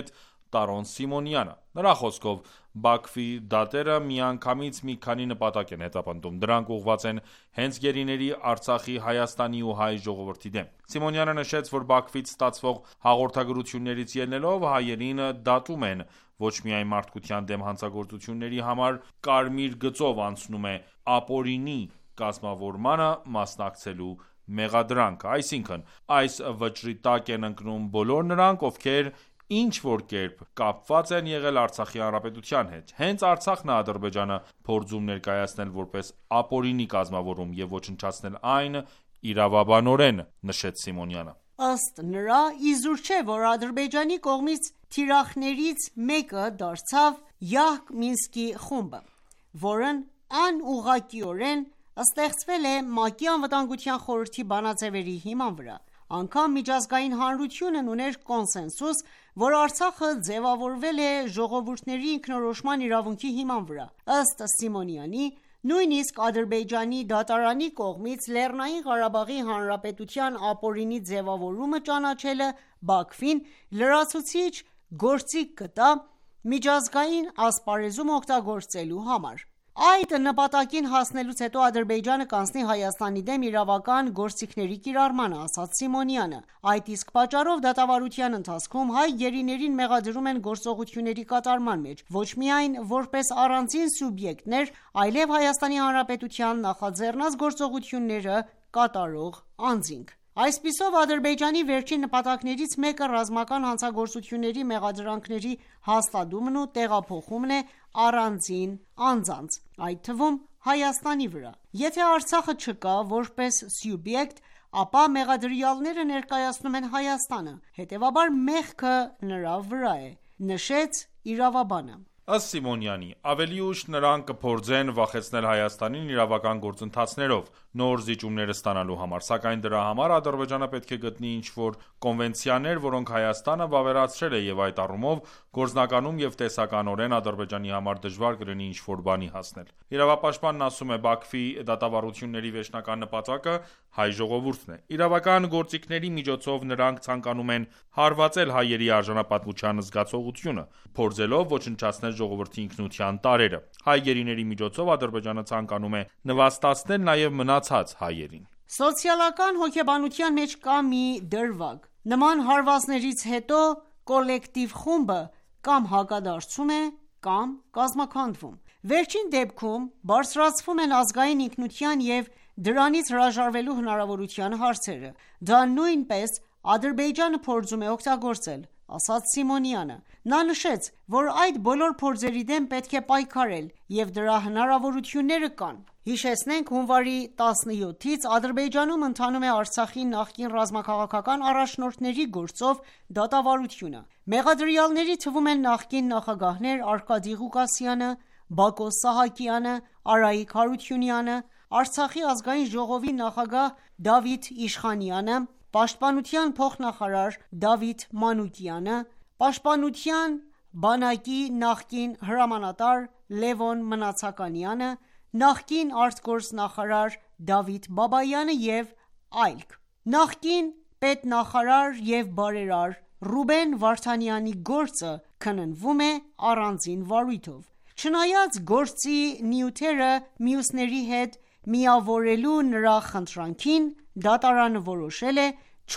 Տարոն Սիմոնյանը։ Նրա խոսքով Բաքվի դատերը միանգամից մի քանի նպատակ են հետապնդում։ Դրանք ուղղված են հենց գերիների, Արցախի, Հայաստանի ու հայ ժողովրդի դեմ։ Սիմոնյանը նշեց, որ Բաքվից ստացվող հաղորդագրություններից ելնելով հայերին դատում են ոչ միայն մարդկության դեմ հանցագործությունների համար կարմիր գծով անցնում է ապօրինի կազմավորմանը մասնակցելու մեղադրանքը, այսինքն այս վճռի տակ են ընկնում բոլոր նրանք, ովքեր ինչ-որ կերպ կապված են եղել Արցախի հանրապետության հետ։ Հենց Արցախն է Ադրբեջանը փորձում ներկայացնել որպես ապօրինի կազմավորում և ոչնչացնել այն իրավաբանորեն, նշեց Սիմոնյանը։ Ըստ նրա, իզուր չէ, որ Ադրբեջանի կողմից թիրախներից մեկը դարձավ Յահկ Մինսկի խումբը, որն անուղղակիորեն ստեղծվել է ՄԱԿ-ի Անվտանգության խորհրդի բանաձևերի հիման վրա։ Անգամ միջազգային հանրությունն ուներ կոնսենսուս, որ Արցախը ձևավորվել է ժողովուրդների ինքնորոշման իրավունքի հիման վրա։ Ըստ Սիմոնյանի, նույնիսկ Ադրբեջանի դատարանի կողմից Լեռնային Ղարաբաղի Հանրապետության ապօրինի ձևավորումը ճանաչելը Բաքվին լրացուցիչ գործիք կտա միջազգային ասպարեզում օգտագործելու համար։ Այդ նպատակին հասնելուց հետո Ադրբեջանը կանցնի Հայաստանի դեմ իրավական գործիքների կիրառմանը, ասաց Սիմոնյանը։ Այդ իսկ պատճառով դատավարության ընթացքում հայ գերիներին մեղադրում են գործողությունների կատարման մեջ, ոչ միայն որպես առանձին սուբյեկտներ, այլև Հայաստանի Հանրապետության նախաձեռնած գործողությունները կատարող անձինք։ Այսպիսով Ադրբեջանի վերջին նպատակներից մեկը ռազմական հանցագործությունների մեղադրանքների հաստատումն ու տեղափոխումն է առանձին անձանց, այդ թվում Հայաստանի վրա։ Եթե Արցախը չկա որպես սուբյեկտ, ապա մեղադրյալները ներկայացնում են Հայաստանը, հետևաբար մեղքը նրա վրա է, նշեց իրավաբանը։ Ըստ Սիմոնյանի, ավելի ուշ նրանք կփորձեն վախեցնել Հայաստանին իրավական գործընթացներով նոր զիջումներ ստանալու համար, սակայն դրա համար Ադրբեջանը պետք է գտնի ինչ-որ կոնվենցիաներ, որոնք Հայաստանը վավերացրել է և այդ առումով գործնականում և տեսականորեն Ադրբեջանի համար դժվար կլինի ինչ-որ բանի հասնել։ Իրավապաշտպանն ասում է, Բաքվի դատավարությունների վերջնական նպատակը հայ ժողովուրդն է։ Իրավական գործիքների միջոցով նրանք ցանկանում են հարվածել հայերի արժանապատվության զգացողությունը, փորձելով ոչնչացնել ժողովրդի ինքնության տարրերը։ Հայ գերիների միջոցով Ադրբեջանը ցանկանում է նվաստացնել նաև մնացած հայերին։ Սոցիալական հոգեբանության մեջ կա մի դրվագ. նման հարվածներից հետո կոլեկտիվ խումբը կամ հակադարձում է, կամ կազմաքանդվում։ Վերջին դեպքում բարձրացվում են ազգային ինքնության և դրանից հրաժարվելու հնարավորության հարցերը։ Դա նույնպես Ադրբեջանը փորձում է օգտագործել, ասաց Սիմոնյանը։ Նա նշեց, որ այդ բոլոր փորձերի դեմ պետք է պայքարել, և դրա հնարավորությունները կան։ Հիշեցնենք, հունվարի 17-ից Ադրբեջանում ընթանում է Արցախի նախկին ռազմաքաղաքական առաջնորդների գործով դատավարությունը։ Մեղադրյալների թվում են նախկին նախագահներ Արկադի Ղուկասյանը, Բակո Սահակյանը, Արայիկ Հարությունյանը, Արցախի ազգային ժողովի նախագահ Դավիթ Իշխանյանը, Պաշտպանության փոխնախարար Դավիթ Մանուկյանը, Պաշտպանության բանակի նախկին հրամանատար Լևոն Մնացականյանը, նախկին արտգործնախարար Դավիթ Բաբայանը և այլք։ Նախկին պետնախարար և բարերար Ռուբեն Վարդանյանի գործը քննվում է առանձին վարույթով։ Չնայած գործի նյութերը մյուսների հետ միավորելու նրա խնդրանքին, դատարանը որոշել է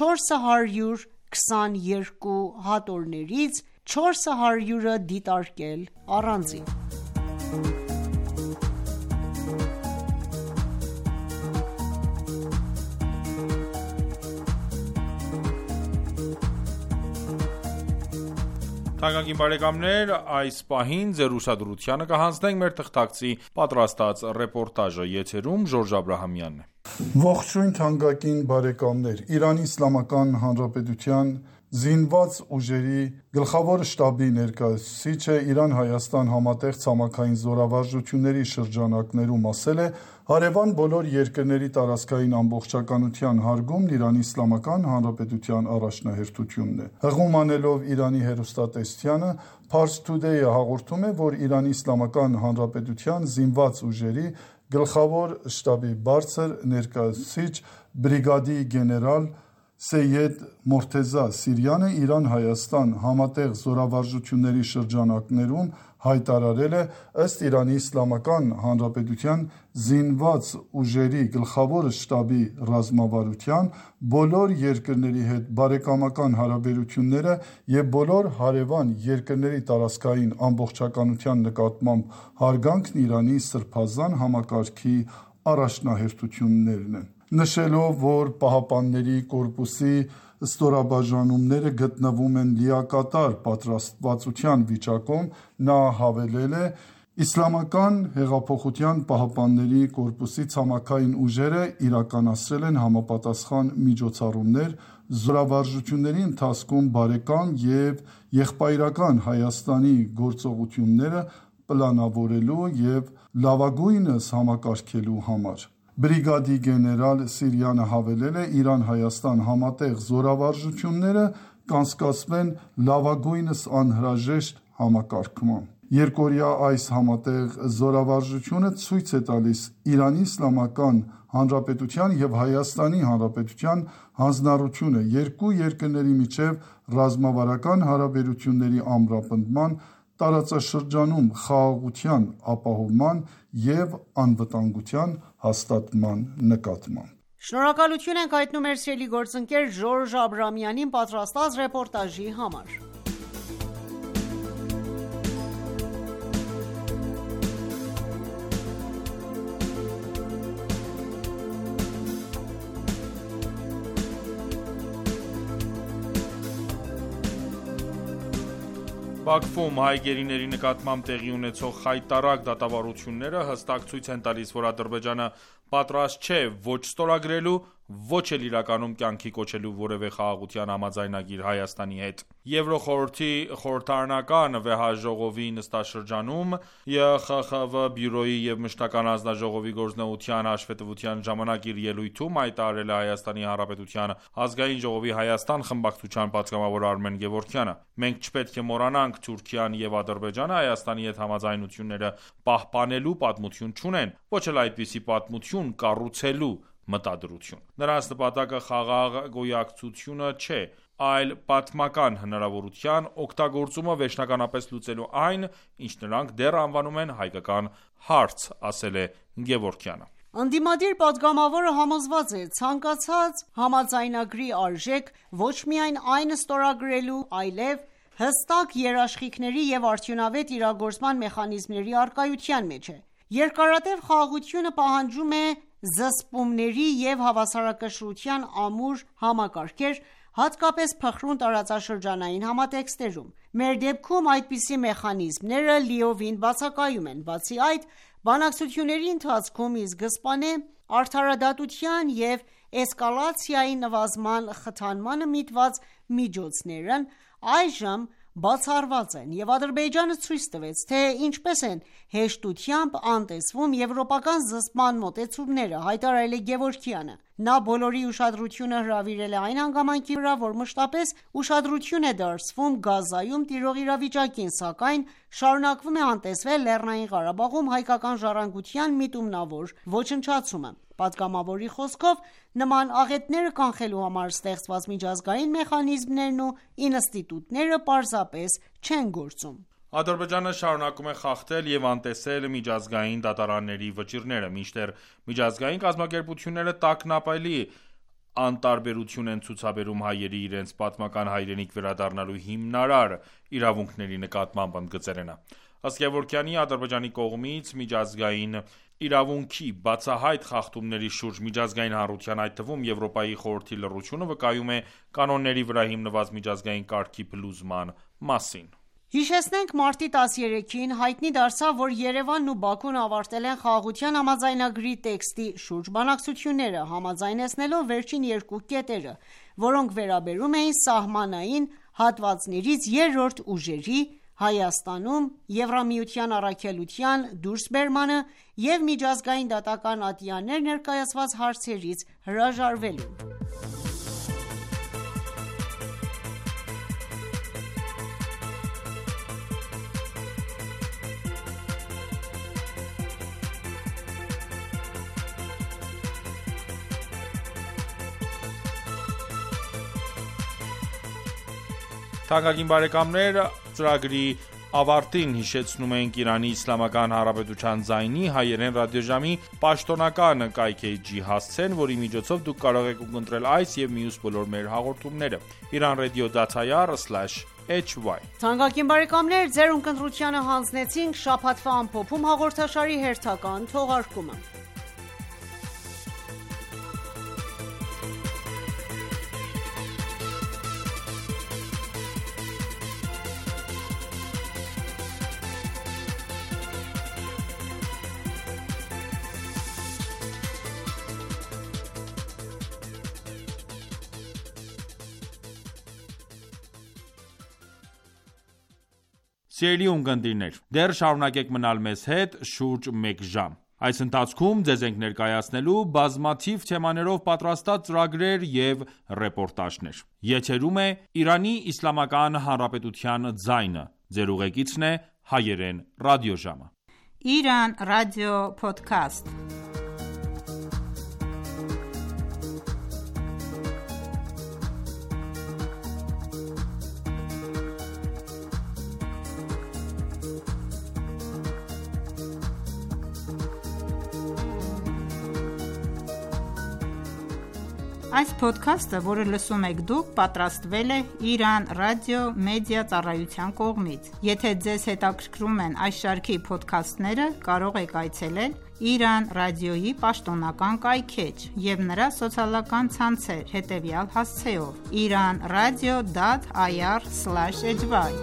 422 հատորներից 400-ը դիտարկել առանձին։ Թանկագին բարեկամներ, այս պահին ձեր ուշադրությանը կհանձնենք մեր թղթակցի պատրաստած ռեպորտաժը, եթերում Ժորժ Աբրահամյանն է։ Ողջույն թանկագին բարեկամներ, Իրանի Իսլամական Հանրապետության զինված ուժերի գլխավոր շտաբի ներկայացուցիչը Իրան-Հայաստան համատեղ ցամաքային զորավարժությունների շրջանակներում ասել է. հարևան բոլոր երկրների տարածքային ամբողջականության հարգումն Իրանի Իսլամական Հանրապետության առաջնահերթությունն է։ Հղում անելով Իրանի հեռուստատեսությանը, Pars Today-ը հաղորդում է, որ Իրանի Իսլամական Հանրապետության զինված ուժերի գլխավոր շտաբի բարձր ներկայացուցիչ բրիգադի գեներալ Սեյեդ Մորթեզա Սիրյանը Իրան-Հայաստան համատեղ զորավարժությունների շրջանակներում հայտարարել է ըստ Իրանի Իսլամական Հանրապետության զինված ուժերի գլխավոր շտաբի ռազմավարության բոլոր երկրների հետ բարեկամական հարաբերությունները եւ բոլոր հարևան երկրների տարածքային ամբողջականության նկատմամբ հարգանքն Իրանի սրբազան համակարգի առաջնահերթություններն են, նշելով, որ Պահապանների կորպուսի ստորաբաժանումները գտնվում են լիակատար պատրաստվածության վիճակում, նա հավելել է. Իսլամական հեղափոխության պահապանների կորպուսի ցամաքային ուժերը իրականացրել են համապատասխան միջոցառումներ զորավարժությունների ընթացքում բարեկամ եւ եղբայրական Հայաստանի գործողությունները պլանավորելու եւ լավագույնս համակարգելու համար։ Բրիգադի գեներալ Սիրյանը հավելել է. Իրան-Հայաստան համատեղ զորավարժությունները կանցկացվեն լավագույնս անհրաժեշտ համակարգման։ Երկօրյա այս համատեղ զորավարժությունը ցույց է տալիս Իրանի Իսլամական Հանրապետության եւ Հայաստանի Հանրապետության հանձնառությունը երկու երկրների միջև ռազմավարական հարաբերությունների ամրապնդման, տարածաշրջանում խաղաղության ապահովման եւ անվտանգության հաստատման նկատմամբ։ Շնորհակալություն ենք հայտնում մեր սիրելի գործընկեր Ժորժ Աբրամյանին պատրաստած ռեպորտաժի համար։ Բաքվում հայ գերիների նկատմամբ տեղի ունեցող խայտառակ դատավարությունները հստակ ցույց են տալիս, որ Ադրբեջանը պատրաստ չէ ոչ ստորագրելու, ոչ էլ իրականում կյանքի կոչելու որևէ խաղաղության համաձայնագիր Հայաստանի հետ։ Եվրոխորհրդի խորհրդարանական վեհաժողովի նստաշրջանում ԵԽԽՎ բյուրոյի եւ մշտական հանձնաժողովի գործնեության հաշվետվության ժամանակ իր ելույթում հայտարարել է Հայաստանի Հանրապետության ազգային ժողովի Հայաստան խմբակցության պատգամավոր Արմեն Գևորգյանը։ Մենք չպետք է մոռանանք Թուրքիան եւ Ադրբեջանը Հայաստանի հետ համաձայնությունները պահպանելու պատմություն չունեն, ոչ էլ այդպիսի պատմություն կառուցելու մտադրություն։ Նրանց նպատակը խաղաղ գոյակցությունը չէ, այլ պատմական հնարավորության օգտագործումը վերջնականապես լուծելու այն, ինչ նրանք դեռ անվանում են հայկական հարց, ասել է Գևորգյանը։ Ընդդիմադիր պատգամավորը համոզված է ցանկացած համաձայնագրի արժեք ոչ միայն այն ստորագրելու, այլև հստակ երաշխիքների եւ արդյունավետ իրագործման մեխանիզմների առկայության մեջ է։ Երկարատև խաղաղությունը պահանջում է զսպումների եւ հավասարակշռության ամուր համակարգեր, հատկապես փխրուն տարածաշրջանային համատեքստերում։ Մեր դեպքում այդպիսի մեխանիզմները լիովին բացակայում են։ Բացի այդ, բանակցությունների ընթացքում ի սկզբանե արդարադատության եւ էսկալացիայի նվազման խթանմանը միտված միջոցներն այժմ բացառված են, եւ Ադրբեջանը ցույց տվեց, թե ինչպես են հեշտությամբ անտեսվում եվրոպական զսպման մոտեցումները, հայտարարել է Գևորգյանը։ Նա բոլորի ուշադրությունը հրավիրել է այն հանգամանքի վրա, որ մշտապես ուշադրություն է դարձվում Գազայում տիրող իրավիճակին, սակայն շարունակվում է անտեսվել Լեռնային Ղարաբաղում հայկական ժառանգության միտումնավոր ոչնչացումը։ Պատգամավորի խոսքով, նման աղետները կանխելու համար ստեղծված միջազգային մեխանիզմներն ու ինստիտուտները պարզապես չեն գործում։ Ադրբեջանը շարունակում է խախտել եւ անտեսել միջազգային դատարանների վճիռները, մինչդեռ միջազգային կազմակերպությունները տագնապելի անտարբերություն են ցուցաբերում հայերի իրենց պատմական հայրենիք վերադառնալու հիմնարար իրավունքների նկատմամբ, ընդգծել է նա։ Ըստ Գևորգյանի, Ադրբեջանի կողմից միջազգային իրավունքի բացահայտ խախտումների շուրջ միջազգային հանրության, այդ թվում Եվրոպայի խորհրդի լռությունը վկայում է կանոնների վրա հիմնված միջազգային կարգի փլուզման մասին։ Հիշեցնենք, մարտի 13-ին հայտնի դարձավ, որ Երևանն ու Բաքուն ավարտել են խաղաղության համաձայնագրի տեքստի շուրջ բանակցությունները, համաձայնեցնելով վերջին երկու կետերը, որոնք վերաբերում էին սահմանային հատվածներից երրորդ ուժերի Հայաստանում Եվրամիության առաքելության դուրսբերմանը և միջազգային դատական ատյաններ ներկայացված հարցերից հրաժարվելու։ Թանկագին բարեկամներ, ծրագրի ավարտին հիշեցնում ենք Իրանի Իսլամական Հանրապետության ձայնի հայերեն ռադիոժամի պաշտոնական կայքէջի հասցեն, որի միջոցով դուք կարող եք ունկնդրել այս եւ մյուս բոլոր մեր հաղորդումները iranradio.ir/hy Թանկագին բարեկամներ, ձեր ունկնդրությանը հանձնեցինք շաբաթվա ամփոփում հաղորդաշարի հերթական թողարկումը։ Սիրելի ունկնդիրներ, դեռ շարունակեք մնալ մեզ հետ շուրջ մեկ ժամ։ Այս ընթացքում ձեզ ենք ներկայացնելու բազմաթիվ թեմաներով պատրաստած ծրագրեր եւ ռեպորտաժներ։ Եթերում է Իրանի Իսլամական Հանրապետության ձայնը։ Ձեր ուղեկիցն է հայերեն ռադիոժամը։ Iran Radio Podcast Այս ոդքասթը, որը լսում եք դուք, պատրաստվել է Iran Radio Media ծառայության կողմից։ Եթե ձեզ հետաքրքրում են այս շարքի ոդքասթները, կարող եք այցելել Iran Radio-ի պաշտոնական կայքէջ և նրա սոցիալական ցանցեր հետևյալ հասցեով՝ iranradio.ir/hy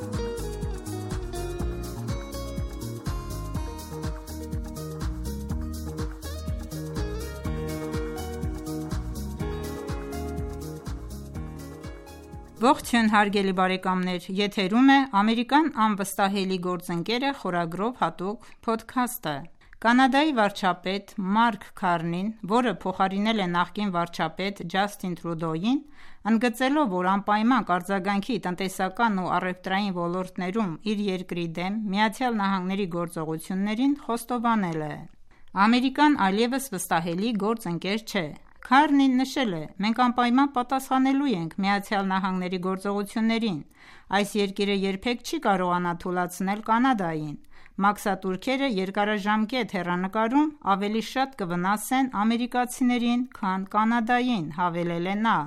Ողջույն հարգելի բարեկամներ, եթերում է «Ամերիկան անվստահելի գործընկերը» խորագրով հատուկ փոդքասթը։ Կանադայի վարչապետ Մարկ Քարնին, որը փոխարինել է նախկին վարչապետ Ջասթին Տրուդոյին, ընդգծելով, որ անպայման կարձագանքի տնտեսական ու առևտրային ոլորտներում իր երկրի դեմ ԱՄՆ-ի գործողություններին, խոստովանել է. «Ամերիկան այլևս վստահելի գործընկեր չէ»։ Քարնին նշել է. «Մենք անպայման պատասխանելու ենք ԱՄՆ-ի գործողություններին։ Այս երկիրը երբեք չի կարողանա թուլացնել Կանադային։ Մաքսատուրքերը երկարաժամկետ հեռանկարում ավելի շատ կվնասեն ամերիկացիներին, քան Կանադային», հավելել է նա։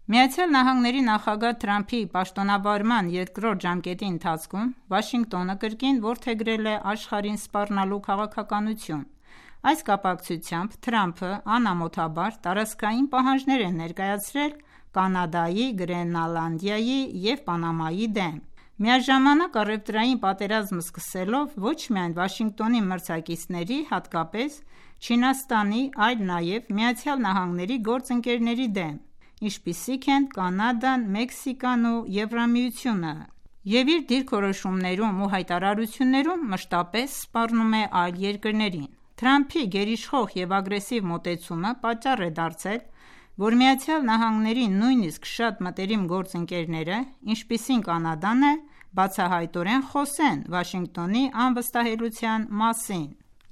ԱՄՆ նախագահ Թրամփի պաշտոնավարման երկրորդ ժամկետի ընթացքում Վաշինգտոնը կրկին որդեգրել է աշխարհին սպառնալու քաղաքականություն։ Այս կապակցությամբ Թրամփը անամոթաբար տարածքային պահանջներ է ներկայացրել Կանադայի, Գրենլանդիայի և Պանամայի դեմ։ Միաժամանակ առևտրային պատերազմ սկսելով ոչ միայն Վաշինգտոնի մրցակիցների, հատկապես Չինաստանի, այլ նաև ԱՄՆ-ի գործընկերների դեմ, ինչպիսիք են Կանադան, Մեքսիկան ու Եվրամիությունը, և իր դիրքորոշումներում ու հայտարարություններում մշտապես սպառնում է այլ երկրներին։ Թրամփի գերիշխող և ագրեսիվ մոտեցումը պատճառ է դարձել, որ ԱՄՆ-ի նույնիսկ շատ մտերիմ գործընկերները, ինչպիսին Կանադան է, բացահայտորեն խոսեն Վաշինգտոնի անվստահելիության մասին։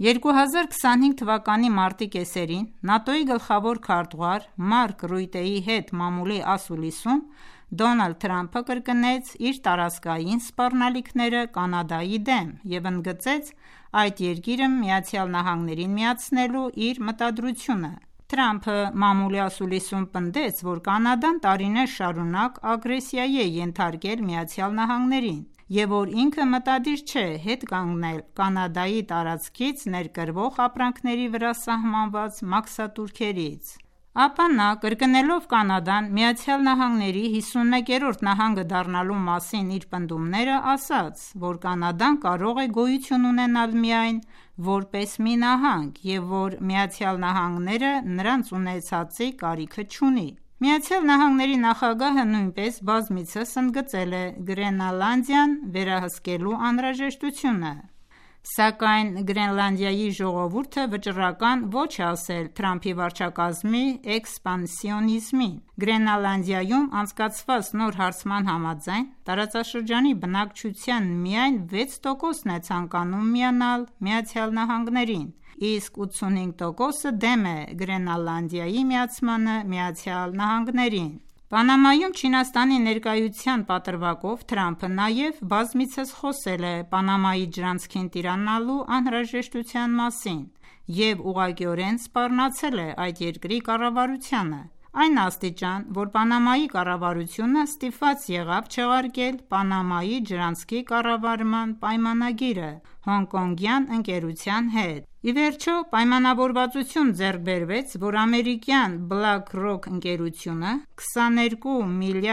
2025 թվականի մարտի կեսերին ՆԱՏՕ-ի գլխավոր քարտուղար Մարկ Ռյուտեի հետ մամուլի ասուլիսում Դոնալդ Թրամփը կրկնեց իր տարածքային սպառնալիքները Կանադայի դեմ և ընդգծեց այդ երկիրը ԱՄՆ-ին միացնելու իր մտադրությունը։ Թրամփը մամուլի ասուլիսում պնդեց, որ Կանադան տարիներ շարունակ ագրեսիայի է ենթարկել ԱՄՆ-ին և որ ինքը մտադիր չէ հետ կանգնել Կանադայի տարածքից ներկրվող ապրանքների վրա սահմանված մաքսատուրքերից։ Ապա նա, կրկնելով Կանադան ԱՄՆ-ի 51-րդ նահանգը դառնալու մասին իր պնդումները, ասաց, որ Կանադան կարող է գոյություն ունենալ միայն որպես մի նահանգ և որ ԱՄՆ-ն նրանց ունեցածի կարիքը չունի։ ԱՄՆ նախագահը նույնպես բազմիցս ընդգծել է Գրենլանդիան վերահսկելու անհրաժեշտությունը, սակայն Գրենլանդիայի ժողովուրդը վճռական ոչ է ասել Թրամփի վարչակազմի էքսպանսիոնիզմին։ Գրենլանդիայում անցկացված նոր հարցման համաձայն տարածաշրջանի բնակչության միայն 6%-ն է ցանկանում միանալ ԱՄՆ-ին, իսկ 85%-ը դեմ է Գրենլանդիայի միացմանը ԱՄՆ-ին։ Պանամայում Չինաստանի ներկայության պատրվակով Թրամփը նաև բազմիցս խոսել է Պանամայի ջրանցքին տիրանալու անհրաժեշտության մասին և ուղղակիորեն սպառնացել է այդ երկրի կառավարությանը, այն աստիճան, որ Պանամայի կառավարությունը ստիպված եղավ չեղարկել Պանամայի ջրանցքի կառավարման պայմանագիրը հոնկոնգյան ընկերության հետ։ Ի վերջո, պայմանավորվածություն ձեռք բերվեց, որ ամերիկյան BlackRock ընկերությունը $22.8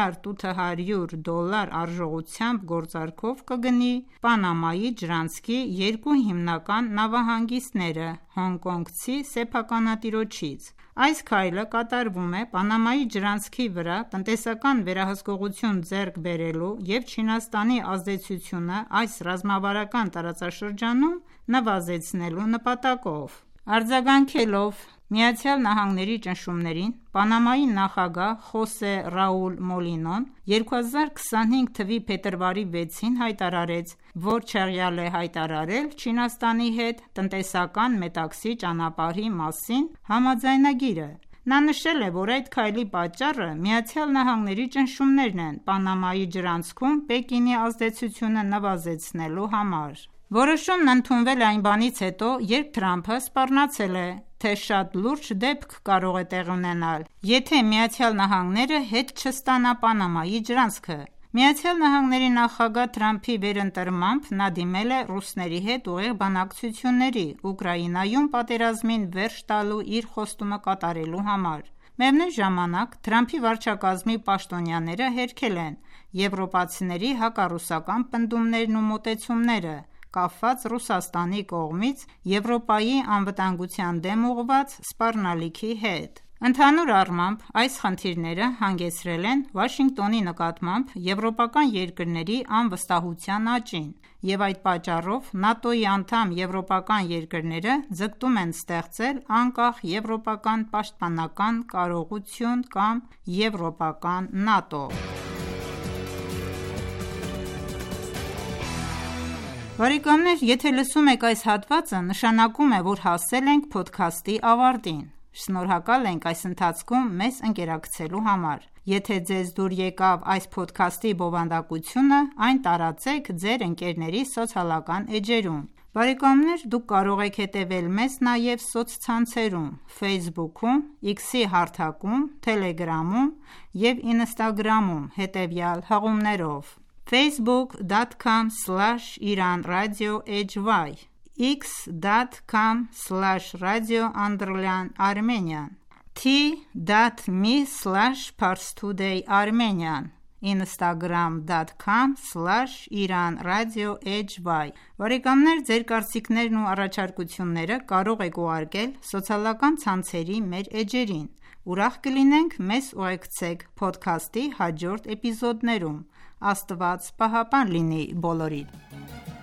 միլիարդ արժողությամբ գործարքով կգնի Պանամայի ջրանցքի երկու հիմնական նավահանգիստները հոնկոնգցի սեփականատիրոջից։ Այս քայլը կատարվում է Պանամայի ջրանցքի վրա տնտեսական վերահսկողություն ձեռք բերելու և Չինաստանի ազդեցությունը այս ռազմավարական տարածաշրջանում նվազեցնելու նպատակով։ Արձագանքելով ԱՄՆ-ի ճնշումներին, Պանամայի նախագահ Խոսե Ռաուլ Մոլինոն 2025 թվականի փետրվարի 6-ին հայտարարեց, որ չեղյալ է հայտարարել Չինաստանի հետ տնտեսական մետաքսի ճանապարհի մասին համաձայնագիրը։ Նա նշել է, որ այդ քայլի պատճառը ԱՄՆ-ի ճնշումներն են Պանամայի ջրանցքում Պեկինի ազդեցությունը նվազեցնելու համար։ Որոշումն ընդունվել է այն բանից հետո, երբ Թրամփը սպառնացել է, թե շատ լուրջ դեպք կարող է տեղի ունենալ, եթե ԱՄՆ-ն հետ չստանա Պանամայի ջրանցքը։ ԱՄՆ նախագահ Թրամփի վերընտրմամբ նա դիմել է ռուսների հետ ուղիղ բանակցությունների Ուկրաինայում պատերազմին վերջ տալու իր խոստումը կատարելու համար։ Միևնույն ժամանակ Թրամփի վարչակազմի պաշտոնյաները հերքել են եվրոպացիների հակառուսական պնդումներն ու մոտեցումները կապված Ռուսաստանի կողմից Եվրոպայի անվտանգության դեմ ուղղված սպառնալիքի հետ։ Ընդհանուր առմամբ, այս խնդիրները հանգեցրել են Վաշինգտոնի նկատմամբ եվրոպական երկրների անվստահության աճին, և այդ պատճառով ՆԱՏՕ-ի անդամ եվրոպական երկրները ձգտում են ստեղծել անկախ եվրոպական պաշտպանական կարողություն կամ եվրոպական ՆԱՏՕ։ Բարեկամներ, եթե լսում եք այս հատվածը, նշանակում է, որ հասել ենք փոդքասթի ավարտին։ Շնորհակալ ենք այս ընթացքում մեզ ընկերակցելու համար։ Եթե ձեզ դուր եկավ այս փոդքասթի բովանդակությունը, այն տարածեք ձեր ընկերների սոցիալական էջերում։ Բարեկամներ, դուք կարող եք հետևել մեզ նաև սոցցանցերում՝ Facebook-ում, X-ի հարթակում, Telegram-ում և Instagram-ում հետևյալ հղումներով. facebook.com/iranradio.hy x.com/radio_armenian t.me/parstoday_armenian instagram.com/iranradio.hy Բարեկամներ, ձեր կարծիքներն ու առաջարկությունները կարող եք ուղարկել սոցիալական ցանցերի մեր էջերին։ Ուրախ կլինենք մեզ ուղեկցեք փոդքասթի հաջորդ էպիզոդներում։ Աստված պահապան լինի բոլորիդ։